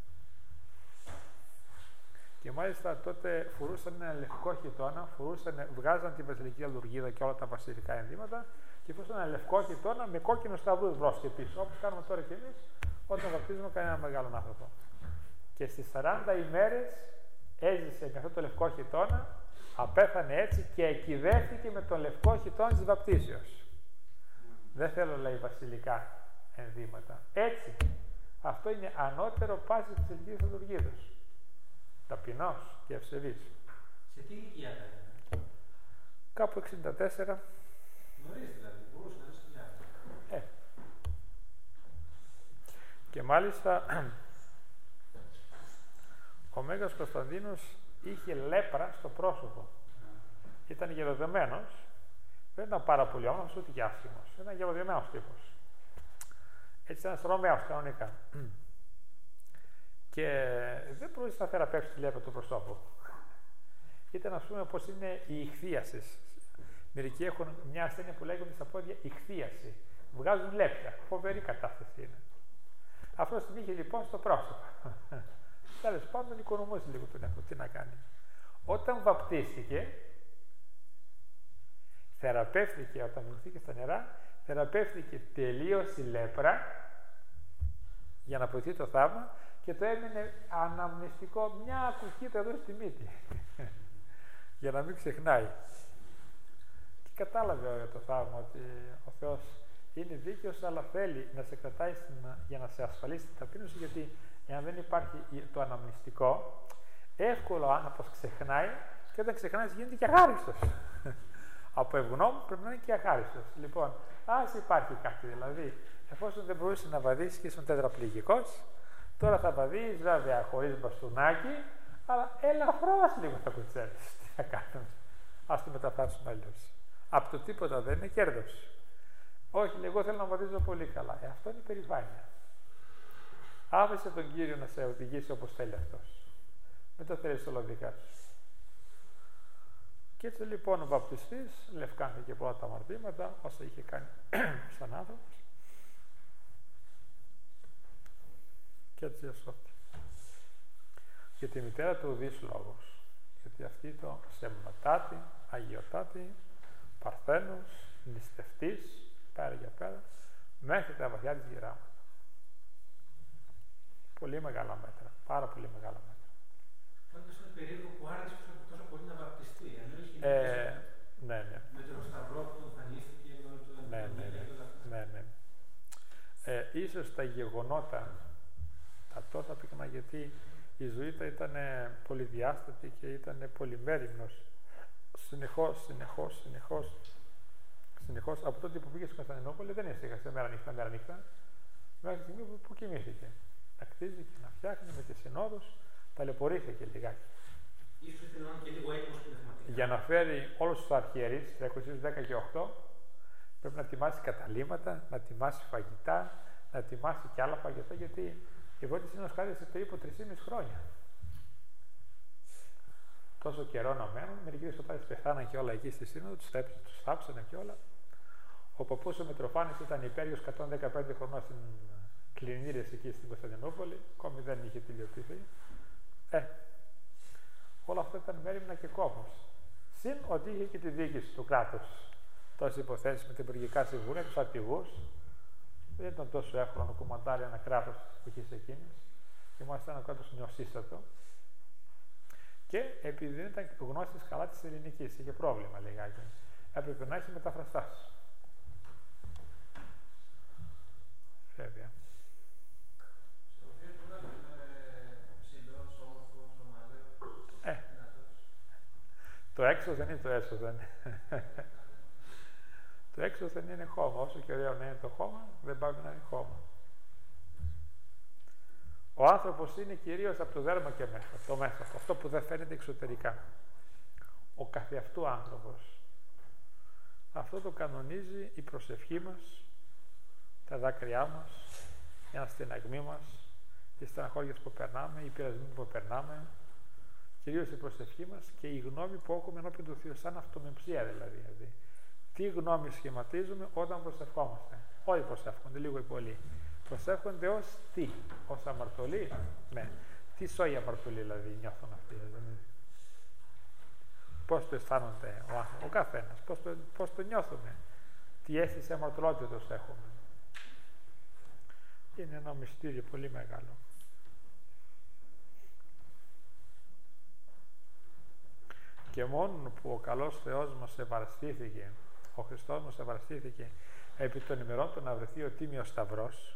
Και μάλιστα τότε φορούσαν ένα λευκό χιτώνα, φορούσαν, βγάζαν τη βασιλική αλουργίδα και όλα τα βασιλικά ενδύματα και φορούσαν ένα λευκό χιτώνα με κόκκινο σταυρούς μπρος και πίσω, όπως κάνουμε τώρα κι εμείς όταν βαπτίζουμε κανέναν μεγάλον άνθρωπο. Και στις σαράντα ημέρες έζησε με αυτό το λευκό χιτώνα, απέθανε έτσι και εκηδεύτηκε με τον λευκό χιτώνα της βαπτίσεως. Δεν θέλω, λέει, βασιλικά ενδύματα. Έτσι, αυτό είναι ανώτερο πάση της ελληνικής λειτουργίας. Ταπεινός και ευσεβής. Σε τι ηλικία ήταν? Κάπου εξήντα τέσσερα. Νωρίς δηλαδή, μπορούσε να ζει δουλειά. Ε. Και μάλιστα ο Μέγας Κωνσταντίνος είχε λέπρα στο πρόσωπο. Mm. Ήταν γεροδεμένος, δεν ήταν πάρα πολύ όμορφος ούτε και άσχημος. Ήταν γεροδεμένος τύπος. Έτσι ένας Ρωμαίος κανονικά. Και δεν μπορούσε να θεραπεύσει τη λέπρα του προσώπου. Ήταν, ας πούμε, πώς είναι η ηχθίαση. Μερικοί έχουν μια ασθένεια που λέγονται στα πόδια ηχθίαση. Βγάζουν λέπια. Φοβερή κατάσταση είναι. Αυτό την είχε λοιπόν στο πρόσωπο. Τέλος πάντων, οικονομούσε λίγο τον εαυτό. Τι να κάνει. Όταν βαπτίστηκε, θεραπεύτηκε, όταν μιλήθηκε στα νερά, θεραπεύτηκε τελείως η λέπρα για να βοηθεί το θαύμα και το έμεινε αναμνηστικό μια κουκκίτα εδώ στη μύτη για να μην ξεχνάει. Και κατάλαβε το θαύμα ότι ο Θεός είναι δίκαιος, αλλά θέλει να σε κρατάει στην, για να σε ασφαλίσει την ταπείνωση, γιατί εάν δεν υπάρχει το αναμνηστικό, εύκολο ο άνθρωπος ξεχνάει και όταν ξεχνάει γίνεται και αχάριστος. Από ευγνώμων πρέπει να είναι και αχάριστος. Λοιπόν, ας υπάρχει κάτι, δηλαδή, εφόσον δεν μπορούσε να βαδίσει και ήσουν τετραπληγικός, τώρα θα βαδείς, βέβαια, χωρίς μπαστούνάκι, αλλά ελαφρώς λίγο θα κουτσέλεις. Τι θα κάνουμε. Ας το μεταφράσουμε αλλιώς. Από το τίποτα δεν είναι κέρδος. Όχι, εγώ θέλω να βαδίζω πολύ καλά. Ε, αυτό είναι περηφάνεια. Άφησε τον Κύριο να σε οδηγήσει όπως θέλει αυτός. Μην το θέλεις όλα δικά σου. Και έτσι λοιπόν ο βαπτιστής λευκάνθηκε και πρώτα τα αμαρτήματα όσα είχε κάνει σαν άνθρωπος. Και έτσι εσώθηκε. και τη μητέρα του ουδής λόγος. Γιατί αυτή το σεμνοτάτη, αγιοτάτη, παρθένος, νηστευτής, πέρα για πέρα, μέχρι τα βαθιά της γεράματα. Πολύ μεγάλα μέτρα, πάρα πολύ μεγάλα μέτρα. Πάντως είναι περίεργο που άρεσε τόσο πολύ να βαπτιστεί. Ε, ναι, ναι. Με τον Σταυρό που εμφανίστηκε, με το ναι, ναι, ναι, ναι, ναι. Ε, ίσως τα γεγονότα, τα τόσα πυκνά, γιατί η ζωή του ήταν πολυδιάστατη και ήταν πολυμέριμνος. Συνεχώς, συνεχώς, συνεχώς, συνεχώς, από τότε που πήγε στην Κωνσταντινούπολη δεν έσυχασε μέρα νύχτα, μέρα νύχτα, μέχρι τη στιγμή που, που κοιμήθηκε. Να κτίζει και να φτιάχνει με τις συνόδους, ταλαιπωρήθηκε λιγάκι. Ίσως ήταν και λίγο έτοιμος πνευματικά. Για να φέρει όλους τους αρχιερείς, τριακόσιους δέκα και οκτώ, πρέπει να ετοιμάσει καταλύματα, να ετοιμάσει φαγητά, να ετοιμάσει και άλλα φαγητά, γιατί η Πρώτη Σύνοδος κράτησε περίπου τρεισήμισι χρόνια. Τόσο καιρό να μένουν, μερικοί Χριστοτάτες πεθάναν και όλα εκεί στη Σύνοδο, τους θάψανε και όλα. Ο παππούς ο Μητροφάνης ήταν υπέριος εκατόν δεκαπέντε χρονών στην κλινήρες εκεί στην Κωνσταντινούπολη, ακόμη δεν είχε τελειωθεί. Ε, όλα αυτά ήταν μέριμνα και κόμμος. Συν ότι είχε και τη διοίκηση του κράτους. Τόσες υποθέσεις με τα υπουργικά συμβούλια, τους αρχηγούς. Δεν ήταν τόσο εύκολο να κουμαντάρει ένα κράτος τη εποχή εκείνη. Είμαστε ένα κράτος νεοσύστατο. Και επειδή δεν ήταν γνώστης καλά της ελληνικής, είχε πρόβλημα λιγάκι. Έπρεπε να έχει μεταφραστάς. Βέβαια. Ε, το έξωθεν είναι το έσωθεν. Το έξωθεν είναι χώμα. Όσο και ωραίο να είναι το χώμα, δεν πάει να είναι χώμα. Ο άνθρωπος είναι κυρίως από το δέρμα και μέσα, το μέσα, αυτό που δεν φαίνεται εξωτερικά. Ο καθεαυτού άνθρωπος. Αυτό το κανονίζει η προσευχή μας, τα δάκρυά μας, η αναστεναγμή μας, οι στεναχώριες που περνάμε, οι πειρασμοί που περνάμε, κυρίως η προσευχή μας και η γνώμη που έχουμε ενώπιον του Θεού, σαν αυτομεμψία δηλαδή. δηλαδή. Τι γνώμη σχηματίζουμε όταν προσευχόμαστε. Όλοι προσεύχονται, λίγο ή πολύ. Προσεύχονται ως τι, ως αμαρτωλή. Ναι. Τι σώη αμαρτωλή δηλαδή νιώθουν αυτοί. Δηλαδή. Πώς το αισθάνονται ο άνθρωπος, ο καθένας, πώς το, πώς το νιώθουμε. Τι αίσθηση αμαρτωλότητος έχουμε. Είναι ένα μυστήριο πολύ μεγάλο. Και μόνο που ο καλός Θεός μας ευαρεστήθηκε, ο Χριστός μας ευαρεστήθηκε επί των ημερών του να βρεθεί ο Τίμιος Σταυρός,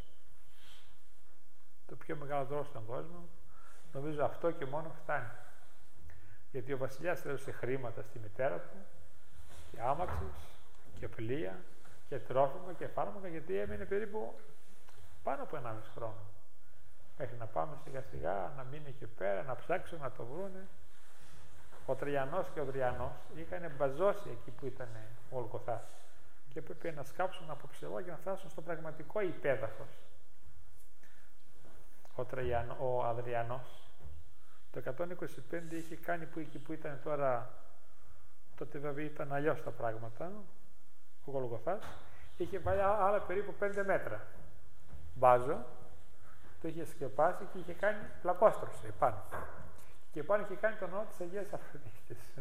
το πιο μεγάλο δώρο στον κόσμο, νομίζω αυτό και μόνο φτάνει. Γιατί ο βασιλιάς έδωσε χρήματα στη μητέρα του, και άμαξες, και πλοία, και τρόφιμα και φάρμακα, γιατί έμεινε περίπου πάνω από ενάμιση χρόνο. Μέχρι να πάμε σιγά σιγά, να μείνει εκεί πέρα, να ψάξουν, να το βρούνε. Ο Τριανός και ο Δριανός είχαν μπαζώσει εκεί που ήταν ο Γολγοθάς και έπρεπε να σκάψουν από ψηλό για να φτάσουν στο πραγματικό υπέδαφος. Ο, Τριανο, ο Αδριανός το εκατόν είκοσι πέντε είχε κάνει που εκεί που ήταν τώρα, τότε βέβαια ήταν αλλιώς τα πράγματα, ο Γολγοθάς, είχε βάλει άλλα περίπου πέντε μέτρα μπάζο, το είχε σκεπάσει και είχε κάνει πλακόστρωση πάνω. Και πάνω είχε κάνει το όνομα της Αγίας Αφροδίτης.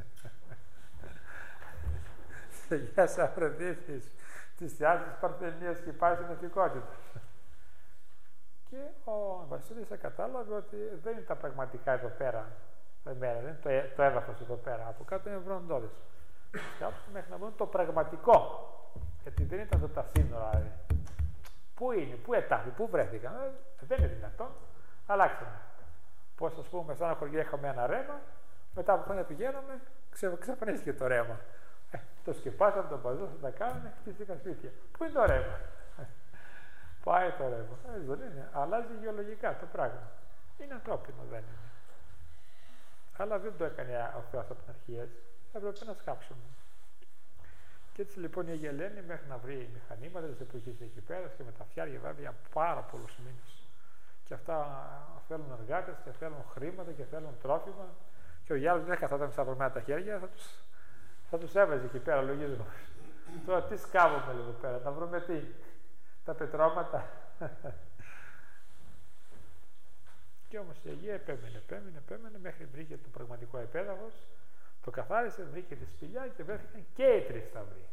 Της Αγίας Αφροδίτης, της Θεάς της Παρθενίας και πάει στην ηθικότητα. Και ο Βασίλης κατάλαβε ότι δεν είναι τα πραγματικά εδώ πέρα, δεν είναι το, ε, το έδαφος εδώ πέρα, από κάτω είναι βροντόδες. Σκάψουν μέχρι να βρουν το πραγματικό, γιατί δεν ήταν εδώ τα σύνορα. Δηλαδή. Πού είναι, πού ετάχει, πού βρέθηκαν, ε, δεν είναι δυνατόν, αλλάξαμε. Πώς, ας πούμε, σαν ένα χωριό είχαμε ένα ρέμα, μετά από χρόνια πηγαίναμε, ξε, ξαφανίστηκε το ρέμα. Ε, το σκεπάσαμε, το μπαζώσαμε, τα κάναμε, χτίστηκαν σπίτια. Πού είναι το ρέμα. Πάει το ρέμα. Ε, δεν είναι. Αλλάζει γεωλογικά το πράγμα. Είναι ανθρώπινο, δεν είναι. Αλλά δεν το έκανε ο Θεός από την αρχή έτσι. Έπρεπε να σκάψουμε. Και έτσι λοιπόν η Αγία Ελένη μέχρι να βρει μηχανήματα της εποχής εκεί πέρα και με τα φτιάρια βέβαια πάρα πολλούς μήνες. Και αυτά θέλουν εργάτες και θέλουν χρήματα και θέλουν τρόφιμα. Και ο Γιάννης δεν καθόταν σταυρωμένα τα χέρια, θα τους, θα τους έβαζε εκεί πέρα, λογίζουμε. Τώρα τι σκάβουμε εδώ πέρα, να βρούμε τι, τα πετρώματα. Και όμως η Αγία επέμενε, επέμενε, επέμενε, μέχρι βρήκε το πραγματικό επέδαφος, το καθάρισε, βρήκε τη σπηλιά και βρέθηκαν και οι τρεις σταυροί.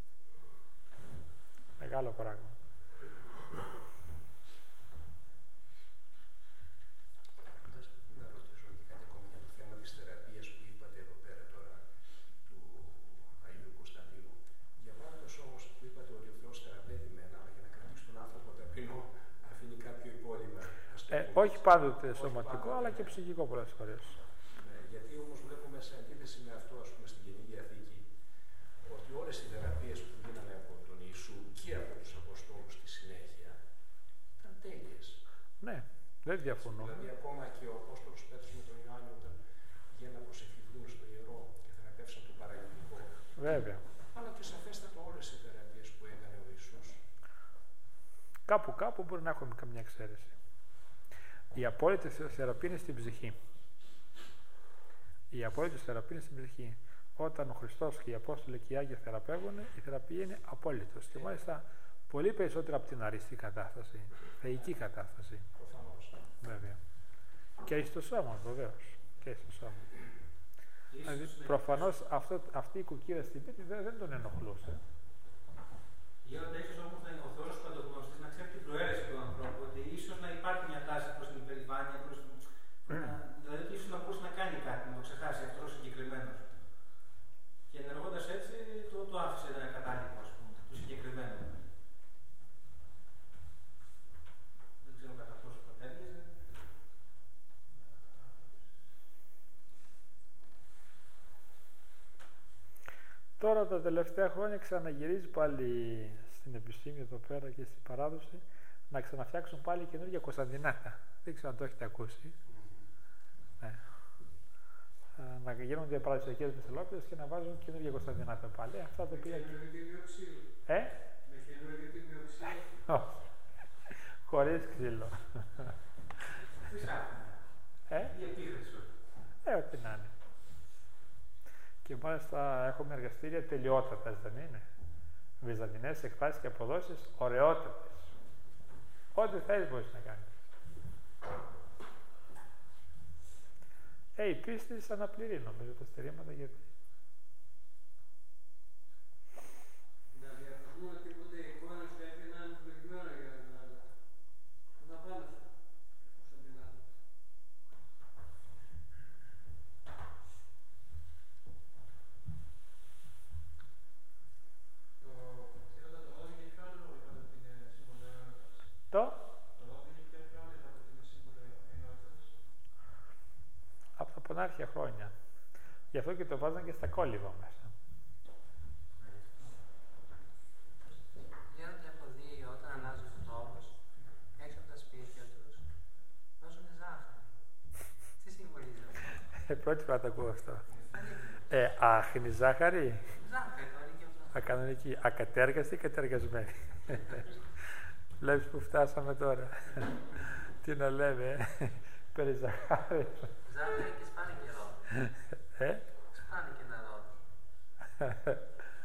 Μεγάλο πράγμα. Να ρωτήσω και κάτι ακόμη για το θέμα της θεραπείας που είπατε εδώ πέρα τώρα του Αγίου Κωνσταντίνου. Διαβάζοντας όμως που είπατε ότι ο Θεός θεραπεύει μένα, αλλά για να κρατήσει τον άνθρωπο ταπεινό αφήνει κάποιο υπόλοιμα. Ε, όχι πάντοτε σωματικό, αλλά και ψυχικό πολλές φορές. Ναι, γιατί όμως βλέπουμε σε αντίθεση με αυτό, ας πούμε, στην Καινή Διαθήκη, ότι όλες οι θεραπείες που γίνανε από τον Ιησού και από τους Αποστόλους στη συνέχεια ήταν τέλειες. Ναι, δεν διαφωνώ. Δηλαδή, ακόμα και ο Απόστολος Πέτρος με τον Ιωάννη, όταν πήγαιναν να προσευχηθούν στο ιερό και θεραπεύσαν τον παραλυτικό. Βέβαια. Αλλά και σαφέστατα όλες οι θεραπείες που έκανε ο Ιησούς. Κάπου κάπου μπορεί να έχουμε καμιά εξαίρεση. Η απόλυτη θεραπεία είναι στην ψυχή. Η απόλυτη θεραπεία είναι στην ψυχή. Όταν ο Χριστός και οι Απόστολοι και οι Άγιοι θεραπεύουν, η θεραπεία είναι απόλυτος. Και μάλιστα πολύ περισσότερο από την αριστή κατάσταση, θεϊκή κατάσταση. Προφανώς. Βέβαια. Και στο σώμα, βεβαίως. Και στο σώμα. Δηλαδή, προφανώς αυτό, αυτή η κουκκίδα στην πίτη δεν, δεν τον ενοχλούσε. Γίνονται ίσως όμως ο Θεός παντογνώστης να ξέρει την προαίρεση του ανθρώπου, ότι ίσως να υπάρχει μια τάση προς την υπερηφάνεια, προς την... δηλαδή ότι ίσως να μπορούσε να κάνει κάτι, να το ξεχάσει αυτό συγκεκριμένο. Και ενεργώντας έτσι, το, το άφησε ένα κατάλοιπο, ας πούμε, το συγκεκριμένο. Δεν ξέρω κατά πόσο πατέρνιζε. Τώρα τα τελευταία χρόνια ξαναγυρίζει πάλι στην επιστήμη εδώ πέρα και στην παράδοση να ξαναφτιάξουν πάλι καινούργια Κωνσταντινάτα. Δεν ξέρω αν το έχετε ακούσει. Mm-hmm. Ναι. Να γίνονται παραδοσιακές μυθολόπιες και να βάζουν καινούργια Κωνσταντινάτα πάλι. Αυτά τα οποία... Με καινούργιο ξύλο. Ε? Με καινούργιο ξύλο. Όχι. Χωρίς ξύλο. Τι ψάχνει. Ε? Η επίχρηση. Ε, ό,τι να είναι. Και μάλιστα έχουμε εργαστήρια τελειότατα, δεν είναι. Βυζαντινές εκφράσεις και αποδόσεις ωραιότατες. Ό,τι θέλεις μπορείς να κάνεις. Ε, η πίστη σαν αναπληρεί νομίζω τα στερήματα γιατί. Να διαφωνούμε τίποτε εικόνες που έφυγαν προκειμένου για την άλλη. Θα πάμε στο Κωνσταντινάδη. Το? Από τα πονάρχια χρόνια. Γι' αυτό και το βάζαν και στα κόλληβα μέσα. Γίνονται από δύο όταν αλλάζουν τους τόπους, έξω από τα σπίτια τους, βάζουν ζάχαρη. Τι συμβολίζει αυτό? Ε, πρώτη φορά το ακούω αυτό. Ε, άχνη ζάχαρη. Ζάχαρη, κανονική αυτό. Ακανονική. Ακατέργαστη ή κατεργασμένη. Βλέπεις που φτάσαμε τώρα. Τι να λέμε, ε. Περί ζάχαρη. Ζάχαρη και σπάνι και ρόδι. Ε? Σπάνι και ένα ρόδι.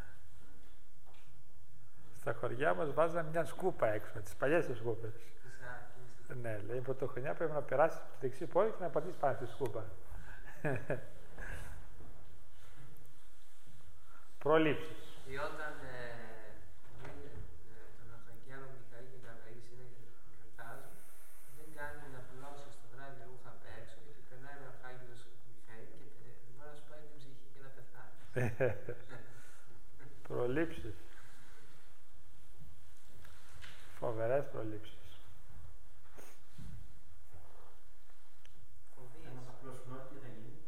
Στα χωριά μας βάζανε μια σκούπα έξω, τις παλιές τις σκούπες. Ναι, λέει πρωτοχρονιά πρέπει να περάσεις από το δεξί πόδι και να πατήσεις πάνω στη σκούπα. Προλήψεις. Ή όταν ε, τον Αρχαγγέλο Μιχαήλ και Γαβραήλ είναι γιορτάζουν, δεν κάνουν να πλώσει στο βράδυ ρούχα απ' έξω, γιατί περνάει ο Αρχάγγελος Μιχαήλ και μπορεί να σου πάει την ψυχή και να πεθάνει. Προλήψεις. Φοβερές προλήψεις. Αν τα πλώσουν όλοι, τι θα γίνει?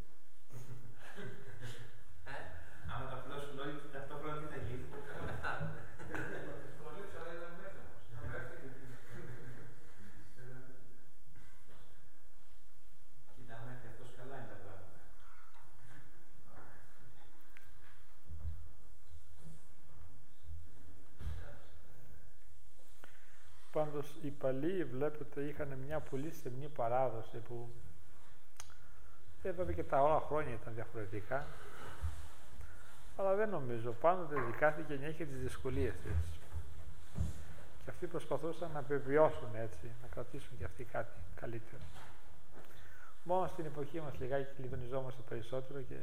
Ε? Αν τα πλώσουν όλοι, ταυτόχρονα τι θα γίνει? Προλήψη, αλλά ήταν μέσα μας. Κοίτα, άμα έρθει αυτός καλά είναι τα πράγματα. Πάντως οι παλιοί βλέπετε είχαν μια πολύ στενή παράδοση που ε, βέβαια και τα όλα χρόνια ήταν διαφορετικά, αλλά δεν νομίζω, πάντοτε κάθε γενιά είχε τις δυσκολίες της και αυτοί προσπαθούσαν να επιβιώσουν έτσι, να κρατήσουν και αυτοί κάτι καλύτερο. Μόνο στην εποχή μας λιγάκι λιβανιζόμαστε περισσότερο και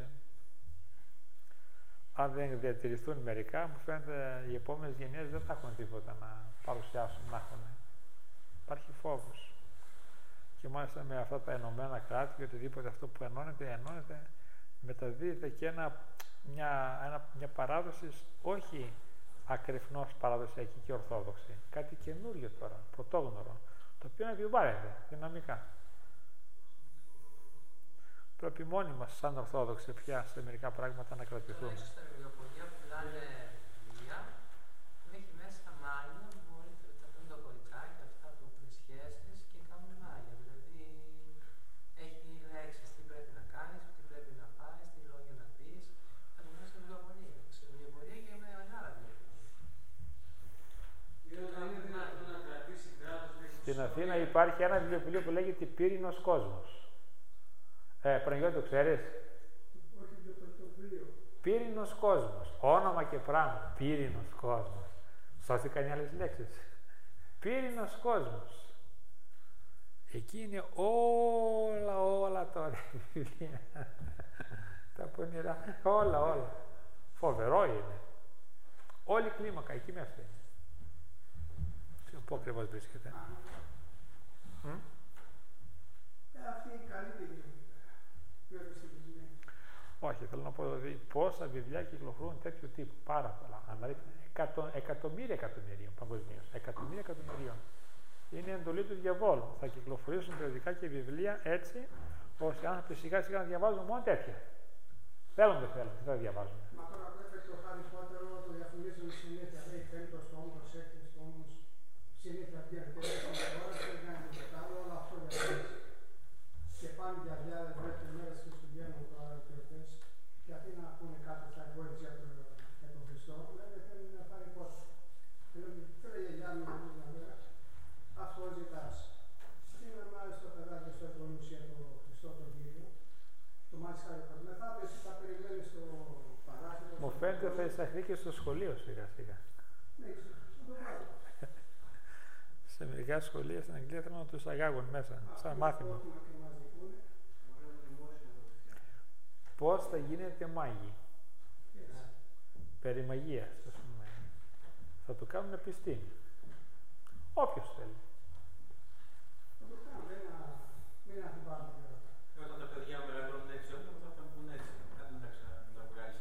αν δεν διατηρηθούν μερικά, μου φαίνεται οι επόμενες γενιές δεν θα έχουν τίποτα να παρουσιάσουν, να έχουν. Υπάρχει φόβος. Και μάλιστα με αυτά τα ενωμένα κράτη και οτιδήποτε αυτό που ενώνεται, ενώνεται, μεταδίδεται και ένα, μια, ένα, μια παράδοση, όχι ακρεφνώς παραδοσιακή και ορθόδοξη, κάτι καινούριο τώρα, πρωτόγνωρο, το οποίο επιβάλλεται δυναμικά. Πρέπει μόνοι μας, σαν Ορθόδοξοι, πια σε μερικά πράγματα να κρατηθούμε. Ίσως τα βιβλιοπωλεία πουλάνε βιβλία που έχει μέσα μάγια που όλοι τα πούν τα κοριτσάκια, αυτά που έχουν σχέσεις και κάνουν μάγια. Δηλαδή έχει λέξεις τι πρέπει να κάνεις, τι πρέπει να πάρεις, τι λόγια να πεις. Θα το μέσα σε βιβλιοπωλεία. Σε βιβλιοπωλεία και με μεγάλα βιβλιοπωλεία. Στην Αθήνα υπάρχει ένα βιβλιοπωλείο που λέγεται Πύρινος Κόσμος. Ε, Παναγιώτη, το ξέρεις? Όχι, βιβλιοπωλείο. Πύρινος Κόσμος. Όνομα και πράγμα. Πύρινος Κόσμος. Σώθηκαν οι άλλες λέξεις. Πύρινος Κόσμος. Εκεί είναι όλα, όλα τώρα βιβλία. Τα πονηρά. Όλα, όλα. Φοβερό είναι. Όλη η κλίμακα εκεί μέσα είναι. Πού ακριβώς βρίσκεται? Mm? Ε, αυτή είναι η καλύτερη. Όχι, θέλω να πω δηλαδή πόσα βιβλία κυκλοφορούν τέτοιου τύπου. Πάρα πολλά. Αν εκατο, εκατομμύρια εκατομμυρίων παγκοσμίως. Εκατομμύρια εκατομμυρίων. Είναι η εντολή του διαβόλου. Θα κυκλοφορήσουν περιοδικά και βιβλία έτσι, ώστε οι άνθρωποι σιγά σιγά να διαβάζουν μόνο τέτοια. Θέλουν, δεν θέλουν, δεν θα διαβάζουν. Μα τώρα βλέπετε το Χάρι Πότερ, το διαφημίζουν συνήθεια. Λέει πέμπτος τόμος, έκτος τόμος. Συνήθεια βγαίνουν τέτοια ώρα, δεν κάνει τίποτα άλλο, όλο αυτό διαφημίζει. Και πάνε για διάδε δεύτερη μέρα Χριστουγέννων τώρα οι γιορτές. Γιατί να πούνε κάτι στα εγγόνια για, το, για τον Χριστό, λένε θέλουν να πάρει πόσο. Θέλουν η γιαγιά μου να πει, αυτό ζητάς. Είναι μάλιστα το παιδάκι στο έτρονος για τον Χριστό τον Κύριο. Το μάλιστα μετά εσύ θα περιμένεις στο παράθυρο. Μου φαίνεται θα εισαχθεί και στο σχολείο σιγά σιγά. Ναι, θα το βάλω. Σε μερικά σχολεία στην Αγγλία θέλουν να τους αγάγουν μέσα, σαν μάθημα. Πώς θα γίνετε μάγοι? Yes. Περί μαγείας, ας πούμε. Θα το κάνουν επιστήμη. Όποιος θέλει. Θα το κάνουν, μην αμφιβάλλουμε. Όταν τα παιδιά μεγαλώνουν έτσι, όταν θα τα πούν έτσι, κάτι να τα βγάλεις.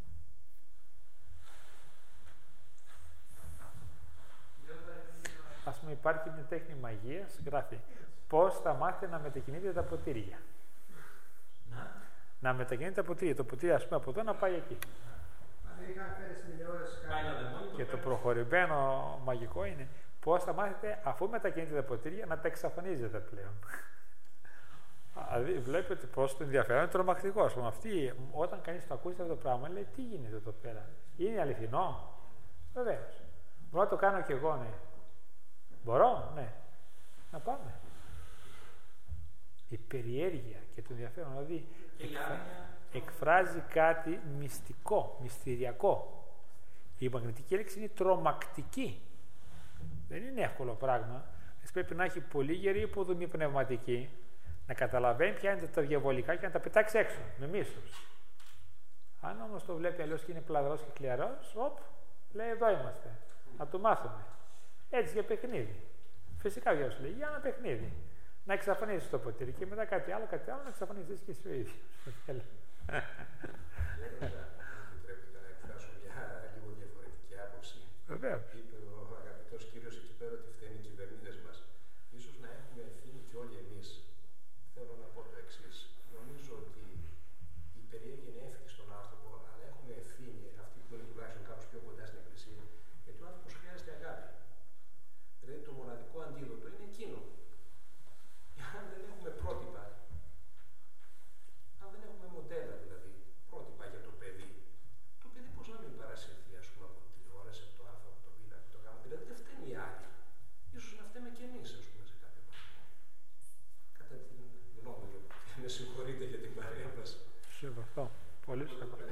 Ας πούμε υπάρχει μια τέχνη μαγείας, γράφει πώς θα μάθετε να μετακινείτε τα ποτήρια. Να. Να μετακινείτε τα ποτήρια. Το ποτήρι, ας πούμε, από εδώ να πάει εκεί. Και το προχωρημένο μαγικό είναι πώς θα μάθετε, αφού μετακινείτε τα ποτήρια, να τα εξαφανίζετε πλέον. Δηλαδή, βλέπετε πώς το ενδιαφέρον είναι τρομακτικό. Ας πούμε, αυτή, όταν κανείς το ακούσει αυτό το πράγμα, λέει τι γίνεται εδώ πέρα. Είναι αληθινό? Βεβαίως. Μπορώ να το κάνω κι εγώ, ναι. Μπορώ, ναι. Να πάμε. Η περιέργεια και το ενδιαφέρον, δηλαδή εκφρα... εκφράζει κάτι μυστικό, μυστηριακό. Η μαγνητική έλεξη είναι τρομακτική. Δεν είναι εύκολο πράγμα. Πρέπει να έχει πολύ γερή υποδομή πνευματική, να καταλαβαίνει ποια είναι τα διαβολικά και να τα πετάξει έξω, με μίσος. Αν όμως το βλέπει αλλιώς και είναι πλαδρός και κλιαρός, οπ, λέει εδώ είμαστε, να το μάθουμε. Έτσι για παιχνίδι. Φυσικά για σου λέει, για ένα παιχνίδι. Να εξαφανίσεις το ποτήρι και μετά κάτι άλλο, κάτι άλλο, να εξαφανίσεις και εσύ ο ίδιος. Επιτρέπετε να εκφράσω μια λίγο διαφορετική άποψη. Βεβαίως. Είπε ο αγαπητός κύριος εκεί πέρα ότι φταίνουν οι κυβερνήτες μας. Ίσως να έχουμε ευθύνη και όλοι εμείς. Θέλω να πω το εξής. Νομίζω ότι η περιέργεια είναι εύκολη στον άνθρωπο, αλλά έχουμε ευθύνη, αυτή που είναι τουλάχιστον κάπως πιο κοντά στην Εκκλησία, γιατί ο άνθρωπος χρειάζεται αγάπη. Δηλαδή το μοναδικό αντίδοτο είναι εκείνο. Αν δεν έχουμε πρότυπα, αν δεν έχουμε μοντέλα δηλαδή, πρότυπα για το παιδί, το παιδί πώς να μην παρασυρθεί, ας πούμε, από την τηλεόραση, από το Α, από το Β, από το Γ, δηλαδή δεν φταίνει οι άλλοι. Ίσως να φταίμε κι εμείς, ας πούμε, σε κάποιο βαθμό. Κατά την γνώμη μου, με συγχωρείτε για την παρέμβαση. Σεβαστό. Πολύ σεβαστό.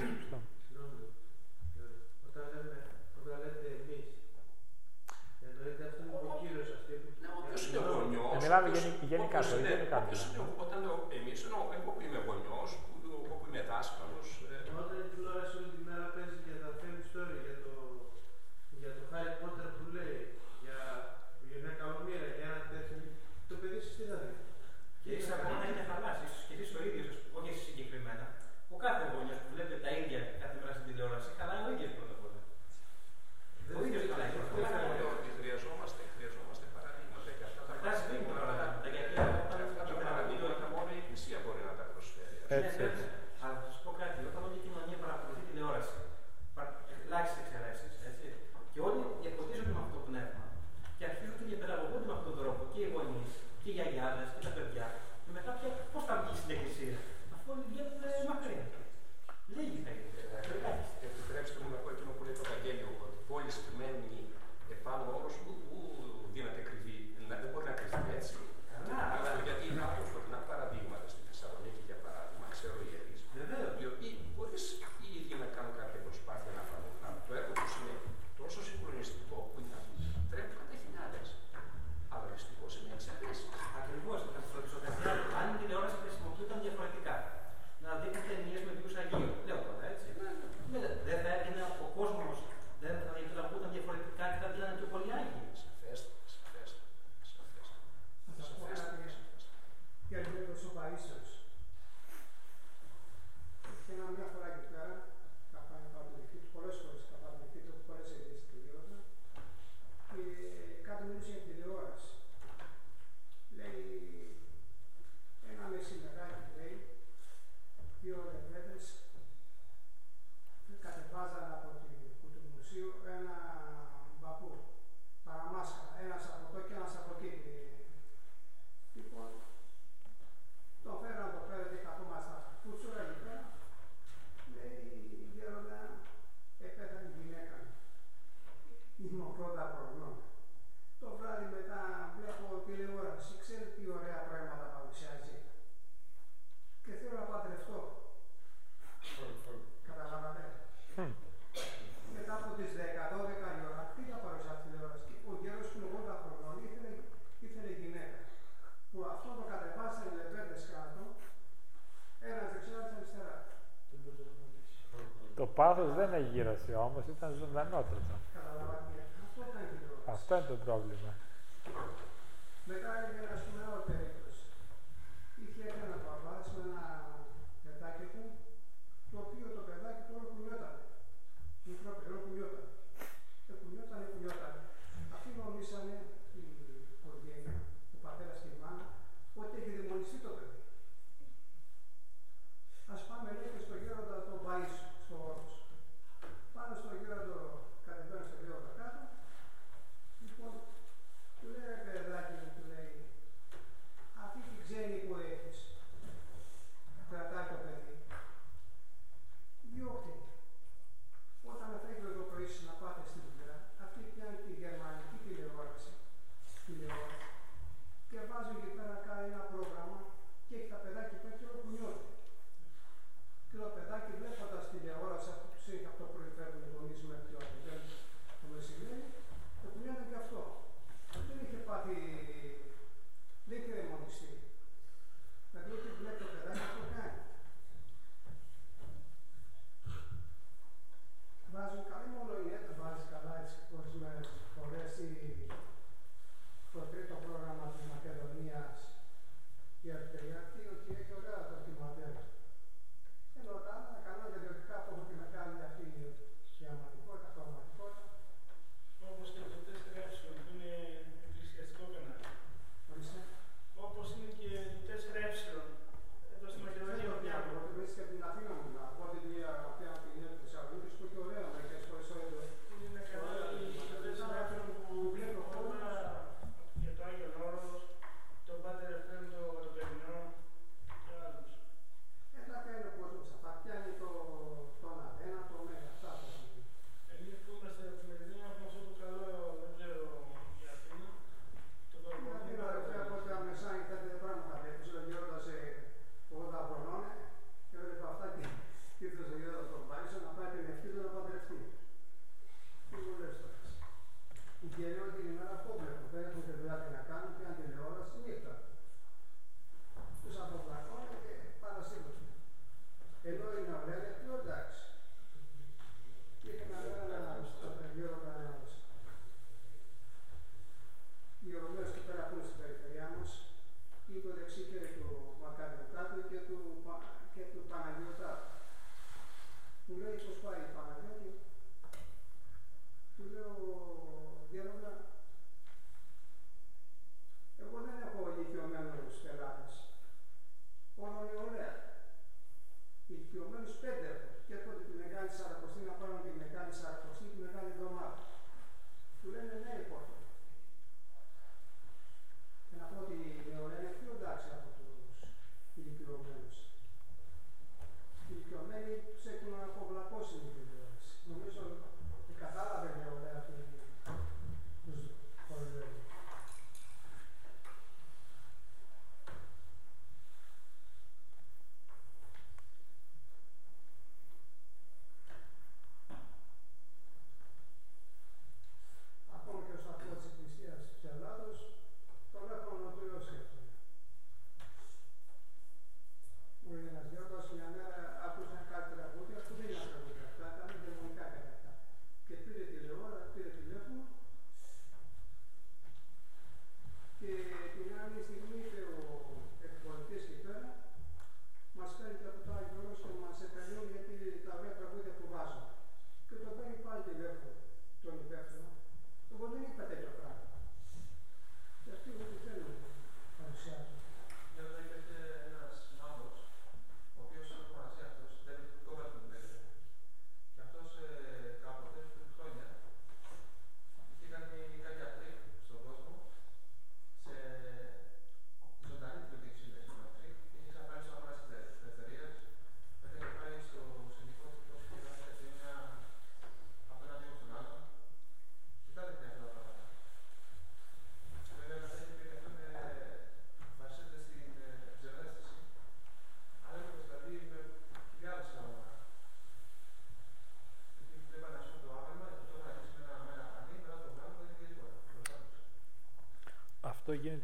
Όταν λέμε, όταν λέτε εμείς, εννοείται αυτό είναι ο κύριος αυτή που... Ποιος είναι ο γονιός, Μιλάμε ποιος- γενικ- γενικά το ίδιο είναι κάτι. Όταν εμείς, ενώ εγώ που είμαι γονιός, εγώ που είμαι δάσκαλος. Όταν η τηλεόραση όλη τη μέρα παίζει για τα family story, για το, για το Harry Potter που λέει, για, για μια καλομήρα, για ένα τέτοιο, το παιδί σας τι θα δει. Και ίσα ακόμα να έχετε χαλάσει, ίσως και εσείς ο ίδιος, όχι εσείς συγκεκριμένα, ο κάθε γονιός που βλέπετε τα ίδια κάθε μέρα στην τηλεόραση, χαλάει ο ίδιος πρώτα απ' όλα. Ο ίδιος χαλάει. Χρειαζόμαστε, χρειαζόμαστε παραδείγματα για αυτά τα παραδείγματα. Γιατί αυτά τα παραδείγματα μόνο η Εκκλησία μπορεί να τα προσφέρει. Έτσι, έτσι. Αλλά θα σας πω κάτι, όταν όλη η κοινωνία παρακολουθεί τηλεόραση, ελάχιστες εξαιρέσεις, έτσι, και όλοι διακοτίζονται με αυτό το πνεύμα και αρχίζουν και διαπαιδαγωγούνται με αυτόν τον τρόπο και οι γονείς και οι γιαγιάδες και τα παιδιά. Και μετά πια πώς θα βγει στην εκκλησία, αφού όλοι βγαίνουν μακριά. Λίγοι θα είναι. Επιτρέψτε μου να πω εκείνο που λέει το Ευαγγέλιο, ότι πόλη σημαίνει επάνω όρος που δύναται κρυβή. Δεν μπορεί να κρυφτεί έτσι. Αλλά γιατί υπάρχουν φωτεινά παραδείγματα στη Θεσσαλονίκη, για παράδειγμα, ξέρω ιερείς, οι οποίοι χωρίς οι ίδιοι να κάνουν κάποια προσπάθεια να φανούν, το έργο τους είναι τόσο συγκλονιστικό που τρέχουν κατά χιλιάδες. Αλλά δυστυχώς είναι εξαιρέσεις. Ακριβώς, θα σας ρωτήσω κάτι άλλο. Αν η τηλεόραση χρησιμοποιούνταν διαφορετικά, να δείχνουν ταινίες με βιούς Αγίου, λέω τώρα έτσι. Δεν θα έγινε ο κόσμος, δεν θα υπεραπούνταν διαφορετικά και θα πήγαιναν πιο πολλοί Άγιοι. Σαφέστα, σαφέστα, σαφέστα. Θα σας πω κάτι για λίγο ο Παΐσιος. Ήρθε μια φορά εκεί πέρα, θα πάει να πάρει το του, πολλές φορές θα πάρει το του, πολλές ειδήσεις του γύρω και κάτι μιλούσε για τηλεόραση. Λέει, ένα μεσημεράκι, λέει, δύο λεβέντες κατεβάζαν από το μουσείο ένα μπαπού, παραμάσκα, ένας από εδώ και ένας από εκεί. Λοιπόν, τον φέραν εδώ πέρα και καθόμαστε στα κούτσουρα εκεί πέρα. Λέει η γέροντα, επέθανε η γυναίκα μου. Είμαι ογδόντα χρονών. Το βράδυ μετά βλέπω τηλεόραση, ξέρετε τι ωραία πράγματα παρουσιάζει. Και θέλω να παντρευτώ. Καταλάβατε. Μετά από τις δέκα δώδεκα η ώρα, τι θα παρουσιάσει τηλεόραση. Ο γέρος που είναι ογδόντα χρονών ήθελε, ήθελε γυναίκα. Που αυτό το κατεβάσανε λεβέντες κάτω, ένας δεξιά, ένας αριστερά. Το πάθος δεν εγύρασε όμως, ήταν ζωντανότατο. Καταλάβατε. Αυτό ήταν η τηλεόραση. Αυτό είναι το πρόβλημα. Μετά έγινε ένα πούμε άλλο περίπτωση. Είχε έρθει ένα παπάς με ένα παιδάκι του, το οποίο το παιδάκι του όλο κουνιόταν. Μικρό παιδί, όλο κουνιόταν. Ε, κουνιόταν, ε, κουνιόταν. Αυτοί νομίσανε, η οικογένεια, ο πατέρας και η μάνα, ότι έχει δαιμονιστεί το παιδί. Ας πάμε λέει και στο γέροντα τον Παΐσιο, στο όρος. Πάνω στο γέροντα, κατεβαίνω στο γέροντα κάτω. Λοιπόν, του λέει ρε παιδάκι μου, του λέει,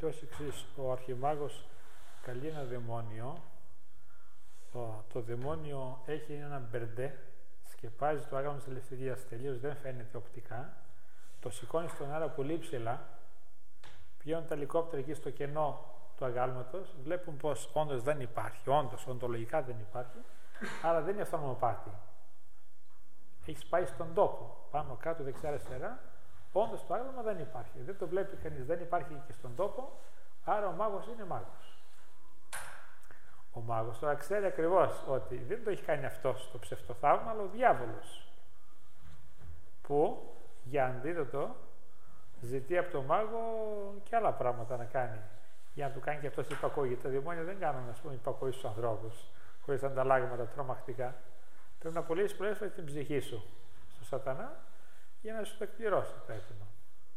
λέγεται ως εξής. Ο αρχιμάγος καλεί ένα δαιμόνιο. Ο, το δαιμόνιο έχει ένα μπερντέ, σκεπάζει το άγαλμα της ελευθερίας τελείως, δεν φαίνεται οπτικά. Το σηκώνει στον αέρα πολύ ψηλά. Πηγαίνουν τα ελικόπτερα εκεί στο κενό του αγάλματος, βλέπουν πως όντως δεν υπάρχει, όντως, οντολογικά δεν υπάρχει, άρα δεν είναι αυτό μονοπάτι. Έχεις πάει στον τόπο, πάνω κάτω δεξιά-αριστερά, όντως το άγαλμα δεν υπάρχει. Δεν το βλέπει κανείς, δεν υπάρχει και στον τόπο, άρα ο μάγος είναι μάγος. Ο μάγος τώρα ξέρει ακριβώς ότι δεν το έχει κάνει αυτό στο ψευτοθαύμα, αλλά ο διάβολος, που για αντίδοτο ζητεί από τον μάγο και άλλα πράγματα να κάνει, για να του κάνει και αυτός υπακοή. Γιατί τα δαιμόνια δεν κάνουν, ας πούμε, υπακοή στους ανθρώπους, χωρίς ανταλλάγματα τρομακτικά. Πρέπει να πωλήσεις πολλές φορές την ψυχή σου στο σατανά για να σου το εκπληρώσει το έτοιμο.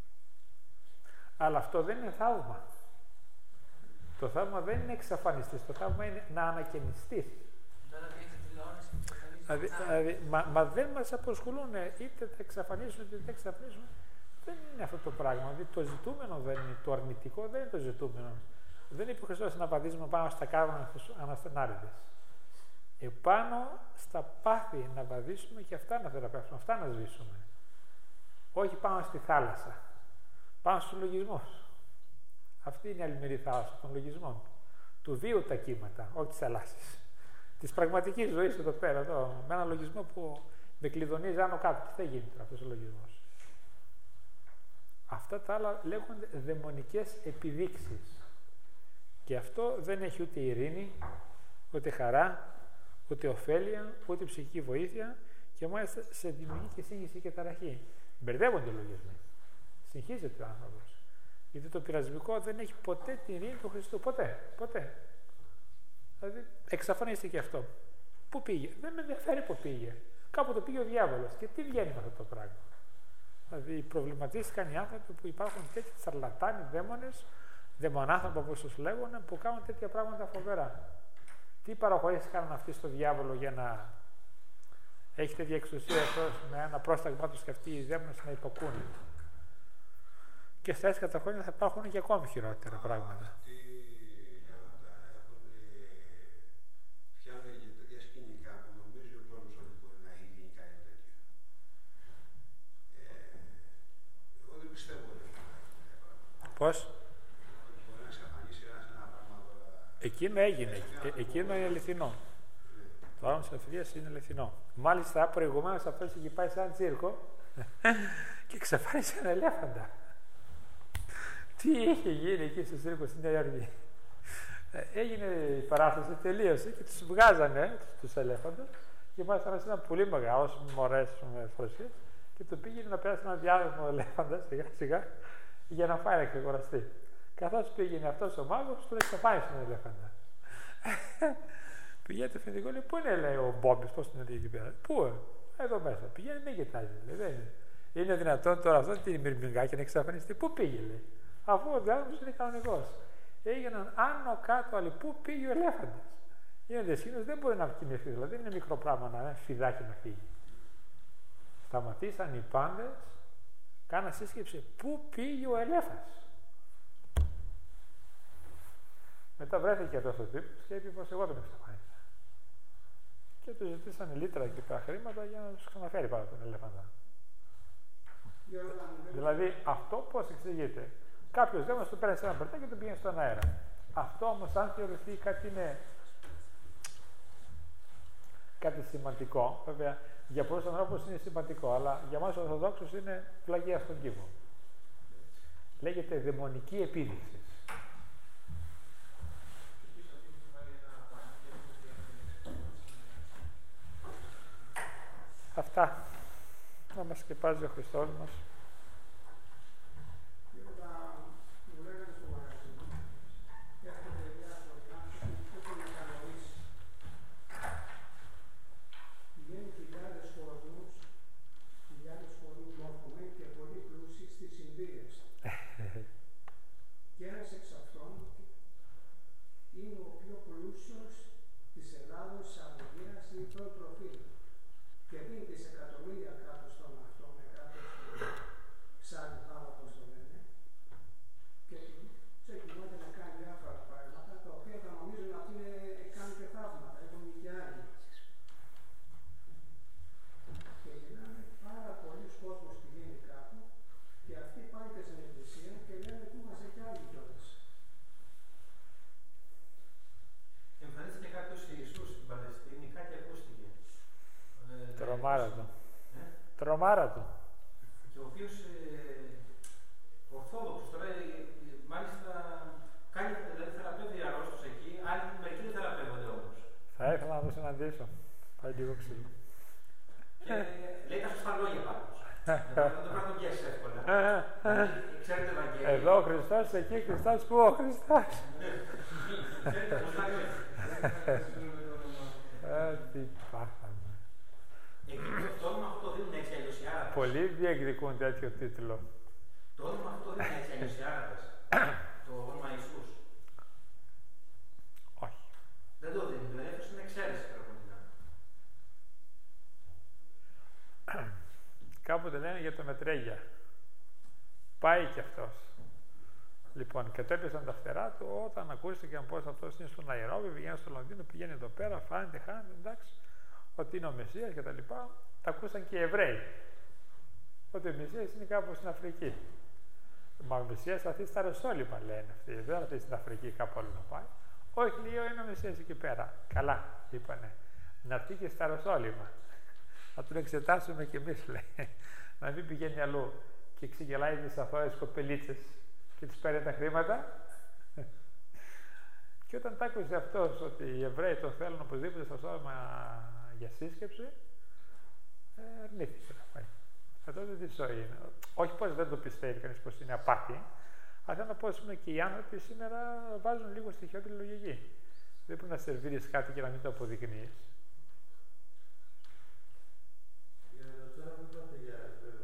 Αλλά αυτό δεν είναι θαύμα. Το θαύμα δεν είναι εξαφανιστής, το θαύμα είναι να ανακαινιστείς. Δηλαδή, δηλαδή μα, μα δεν μας αποσχολούν είτε θα εξαφανίσουν είτε δεν θα εξαφανίσουν. Δεν είναι αυτό το πράγμα. Δηλαδή, το ζητούμενο δεν είναι, το αρνητικό δεν είναι το ζητούμενο. Δεν είπε ο Χριστός να βαδίζουμε πάνω στα κάρβουνα αναστενάριδες. Επάνω στα πάθη να βαδίσουμε και αυτά να θεραπεύσουμε, αυτά να σβήσουμε. Όχι πάνω στη θάλασσα. Πάνω στους λογισμούς. Αυτή είναι η αλημερή θάλασσα των λογισμών. Του βίου τα κύματα, όχι της θαλάσσης. Της πραγματικής ζωής εδώ πέρα, εδώ, με ένα λογισμό που με κλειδονίζει άνω κάτω. Τι θα γίνει τώρα αυτός ο λογισμός. Αυτά τα άλλα λέγονται δαιμονικές επιδείξεις. Και αυτό δεν έχει ούτε ειρήνη, ούτε χαρά, ούτε ωφέλεια, ούτε ψυχική βοήθεια και μάλιστα σε δημιουργεί και σύγχυση και ταραχή. Μπερδεύονται οι λογισμοί. Συγχύζεται ο άνθρωπος. Γιατί το πειρασμικό δεν έχει ποτέ την ειρήνη του Χριστού. Ποτέ. Ποτέ. Δηλαδή εξαφανίστηκε αυτό. Πού πήγε. Δεν με ενδιαφέρει που πήγε. Κάπου το πήγε ο διάβολος. Και τι βγαίνει με αυτό το πράγμα. Δηλαδή προβληματίστηκαν οι άνθρωποι που υπάρχουν τέτοιοι τσαρλατάνοι δαίμονες, δαιμονάνθρωποι όπως τους λέγουν, που κάνουν τέτοια πράγματα φοβερά. Τι παραχωρήσεις κάνουν αυτοί στο διάβολο για να έχει τέτοια εξουσία αυτός με ένα πρόσταγμά τους και αυτοί οι δαίμονες να υποκούνε. Και στα έσχατα χρόνια θα υπάρχουν και ακόμη χειρότερα πράγματα. Αυτοί φτιάχνουν και τέτοια σκηνικά που νομίζει ο κόσμος ότι μπορεί να γίνει κάτι τέτοιο. Εγώ δεν πιστεύω ότι μπορεί να γίνει τέτοια πράγματα. Πώς? Ότι μπορεί να εξαφανίσει ένας ένα πράγμα τώρα. Εκείνο έγινε. Ε, εκείνο είναι αληθινό. Το άγαλμα της ελευθερίας είναι αληθινό. Μάλιστα προηγουμένως αυτός είχε πάει σε ένα τσίρκο και εξαφάνισε ένα ελέφαντα. Τι είχε γίνει εκεί στο τσίρκο στην Νέα Υόρκη. Έγινε η παράσταση, τελείωσε και τους βγάζανε τους ελέφαντες και μάλιστα ένας ήταν πολύ μεγάλος, μωρές με φροσίες και το πήγαινε να περάσει ένα διάδρομο ελέφαντα σιγά σιγά για να φάει να ξεκουραστεί. Καθώς πήγαινε αυτός ο μάγος, τον εξαφάνισε τον ελέφαντα. Πηγαίνει το φοιτητικό, λέει, πού είναι, λέει, ο Μπόμπης, πώς την έλεγε εκεί πέρα. Πού, εδώ μέσα. Πηγαίνει, δεν κοιτάζει, λέει, δεν είναι. Είναι δυνατόν τώρα αυτό την μυρμηγκάκι να εξαφανιστεί. Πού πήγε, λέει. Αφού ο διάδρομος είναι κανονικός. Έγιναν άνω κάτω, αλλά πού πήγε ο ελέφαντας. Γίνεται σύγκρουση, δεν μπορεί να κοιμηθεί, δηλαδή δεν είναι μικρό πράγμα να είναι φιδάκι να φύγει. Σταματήσαν οι πάντες, κάνα σύσκεψη, πού πήγε ο ελέφαντας. Μετά βρέθηκε αυτός ο τύπος και είπε πως εγώ δεν εξαφάνισα. Και του ζητήσανε λίτρα και τα χρήματα για να τους ξαναφέρει πάνω τον ελέφαντα. Δηλαδή αυτό πώς εξηγείται. Κάποιος δαίμονας του πέρασε ένα μπερτά και τον πήγαινε στον αέρα. Αυτό όμως αν θεωρηθεί κάτι είναι κάτι σημαντικό, βέβαια για πολλούς ανθρώπους είναι σημαντικό, αλλά για εμάς τους Ορθοδόξους είναι πλαγία στον κήπο. Λέγεται δαιμονική επίδειξη. Αυτά. Να μας σκεπάζει ο Χριστός μας. τρομάρα του. Και ο οποίος ε, ορθόδοξος τώρα, ε, ε, μάλιστα κάνει, δηλαδή θεραπεύει αρρώστους εκεί, άλλοι μερικοί δεν θεραπεύονται όμως. Θα ήθελα να το συναντήσω. Πάει λίγο ξύλο. Και λέει τα σωστά λόγια πάντως. Δεν το πρέπει να το πιέσεις εύκολα. Ξέρετε Ευαγγέλιο. Εδώ ο Χριστός, εκεί Χριστός, πού ο Χριστός. Ξέρετε τα σωστά λόγια. Ε, τι πάθαμε. Εκεί το όνομα αυτό το δίνουν έτσι αλλιώς οι Άραβες. Πολλοί διεκδικούν τέτοιο τίτλο. Το όνομα αυτό το δίνουν έτσι αλλιώς οι Άραβες. Το όνομα Ιησούς. Όχι. Δεν το δίνουν, δηλαδή αυτό είναι εξαίρεση πραγματικά. Κάποτε λένε για το Μετρέγια. Πάει κι αυτός. Λοιπόν, κατέπεσαν τα φτερά του όταν ακούστηκε πως αυτός είναι στον Ναϊρόμπι, πηγαίνει στο Λονδίνο, πηγαίνει εδώ πέρα, φάνηκε, χάνεται, εντάξει, ότι είναι ο Μεσσίας και τα λοιπά. Τα ακούσαν και οι Εβραίοι. Ότι ο Μεσσίας είναι κάπου στην Αφρική. Μα ο Μεσσίας θα έρθει στα Ρεσόλυμα, λένε αυτοί. Δεν θα έρθει στην Αφρική κάπου άλλο να πάει. Όχι, λέει, είναι ο Μεσσίας εκεί πέρα. Καλά, είπανε. Να έρθει και στα Ρεσόλυμα. Να τον εξετάσουμε κι εμείς, λέει. Να μην πηγαίνει αλλού και ξεγελάει τις αθώες κοπελίτσες και τις παίρνει τα χρήματα. Και όταν τ' άκουσε αυτός ότι οι Εβραίοι τον θέλουν οπωσδήποτε στο σώμα για σύσκεψη, ε, αρνήθηκε να πάει. Αυτό δεν τη ζωή είναι. Όχι πως δεν το πιστεύει κανείς πως είναι απάτη, αλλά θέλω να πω και οι άνθρωποι σήμερα βάζουν λίγο στοιχειώδη λογική. Δεν πρέπει να σερβίρεις κάτι και να μην το αποδεικνύεις. Τώρα που είπατε για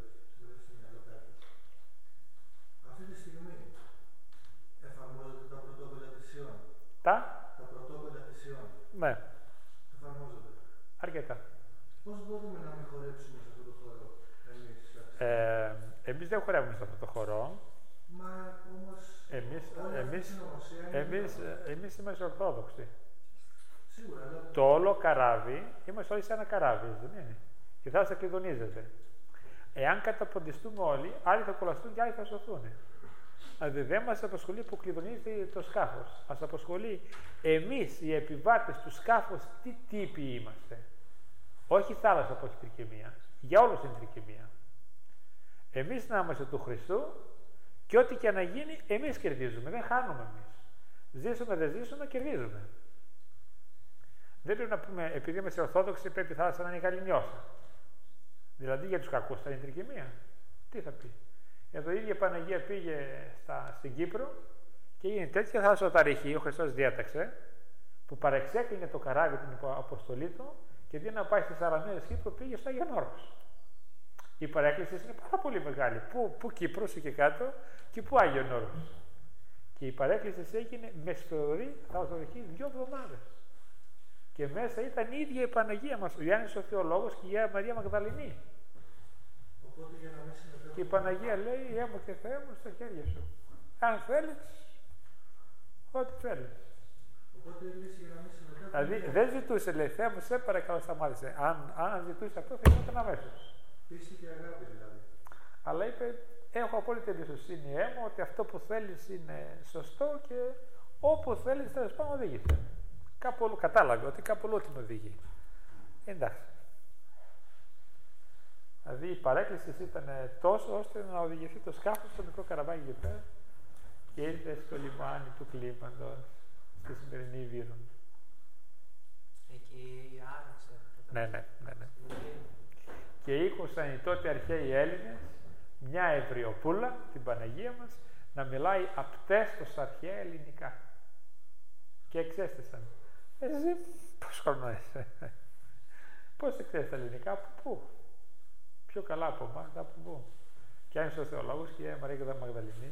αυτή τη στιγμή εφαρμόζονται τα πρωτόκολλα της Ιών. Τα? Τα πρωτόκολλα της Ιών. Ναι. Εφαρμόζονται. Αρκετά. Πώς μπορούμε να μην χορέψουμε σε αυτό το χώρο εμείς? Ε, εμείς δεν χορεύουμε σε αυτό το χώρο. Μα όμως Εμείς, όλη αυτή εμείς, η συνωμοσία είναι εμείς, εδώ. εμείς είμαστε Ορθόδοξοι. Σίγουρα, αλλά Το όλο καράβι, είμαστε όλοι σε ένα καράβι, δεν είναι. Και θα σας κλειδονίζετε. Εάν καταποντιστούμε όλοι, άλλοι θα κολλαστούν και άλλοι θα σωθούν. Δηλαδή δεν μας απασχολεί που κλειδονίζεται το σκάφος. Μας απασχολεί εμείς οι επιβάτες του σκάφους τι τύποι είμαστε. Όχι η θάλασσα που έχει τρικυμία. Για όλους είναι τρικυμία. Εμείς να είμαστε του Χριστού και ό,τι και να γίνει, εμείς κερδίζουμε. Δεν χάνουμε εμείς. Ζήσουμε, δεν ζήσουμε, κερδίζουμε. Δεν πρέπει να πούμε, επειδή είμαστε Ορθόδοξοι, πρέπει η θάλασσα να είναι γαληνιώσα. Δηλαδή για τους κακούς θα είναι τρικυμία. Τι θα πει. Εδώ η ίδια Παναγία πήγε στα, στην Κύπρο και έγινε τέτοια θάλασσα οταρική, ο Χριστός διέταξε, που παρεξέκλεινε το καράβι την αποστολή του και αντί να πάει στις Αραμαίες Κύπρου πήγε στο Άγιον Όρος. Η παρέκκληση είναι πάρα πολύ μεγάλη. Πού, πού Κύπρος και κάτω και πού Άγιον Όρος. Και η παρέκκληση έγινε με σφαιρή θαλασσοδοχή δύο εβδομάδες. Και μέσα ήταν η ίδια η Παναγία μας, ο Ιάννης ο Θεολόγος και η Αγία Μαρία Μαγδαληνή. οπότε για να μην συμμετέχουμε. Και η Παναγία λέει, Ιε μου και Θεέ μου στα χέρια σου. Αν θέλεις, ό,τι θέλεις. Οπότε η λύση για να μην συμμετέχουμε. Δηλαδή δεν ζητούσε, λέει, Θεέ μου, σε παρακαλώ σταμάτησε. Αν, αν ζητούσε αυτό θα γινόταν αμέσως. Πίστη και αγάπη δηλαδή. Αλλά είπε, έχω απόλυτη εμπιστοσύνη μου ότι αυτό που θέλεις είναι σωστό και όπου θέλεις τέλος πάντων οδήγησε. Κάπου όλο κατάλαβε ότι κάπου όλο την οδηγεί. Εντάξει. Δηλαδή η παρέκκληση ήταν τόσο ώστε να οδηγηθεί το σκάφος στο μικρό καραβάκι εκεί πέρα και ήρθε στο λιμάνι του Κλίμαντος, στη σημερινή Ήβειρο. Εκεί άραξε. Ναι, ναι, ναι, ναι. Και ήκουσαν οι τότε αρχαίοι Έλληνες μια Εβριοπούλα, την Παναγία μας, να μιλάει απτέστως αρχαία ελληνικά. Και εξέστησαν. Εσύ πώς χρόνο είσαι? Πώς ξέρεις τα ελληνικά, από πού? Πιο καλά από εμάς, από πού? Και αν είσαι ο Θεολόγος και η Μαρία Μαγδαληνή.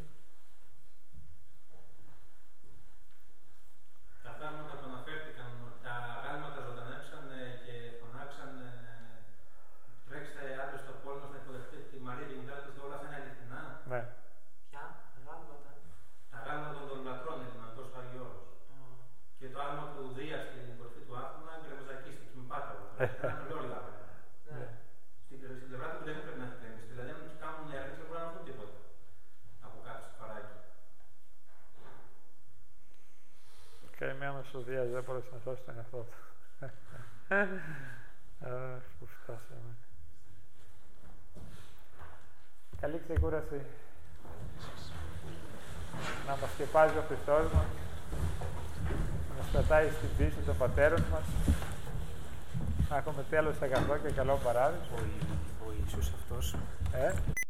Τα πράγματα που αναφέρθηκαν, τα γάλματα ζωντανέψαν και φωνάξαν τρέξτε άντρες στο πόλεμο να υποδεχτείτε τη Μαρία και μετά του όλα αυτά είναι αληθινά. Ναι. Ποια γάλματα? Τα γάλματα των λατρών είναι τόσο Άγιο Όρος. Mm. Και το άλμα του Δία στην κορφή του άθλημα γκρεμοζακίστηκε με πάταγο. Ήταν όλοι γάλματα. Ναι. Στην πλευρά του δεν πρέπει να έχει κρέμιση. Δηλαδή, αν του κάνουν έρευνα, δεν μπορούν να βρουν τίποτα από κάτω στο παράκι. Καημένος ο Δίας δεν μπορούσε να σώσει τον εαυτό του. Αχ, που φτάσαμε. Καλή ξεκούραση. Να μας σκεπάζει ο Χριστός μας, να μας κρατάει στην πίστη των πατέρων μας, να έχουμε τέλος αγαθό και καλό παράδεισο. Ο, ο Ιησούς αυτός Ε?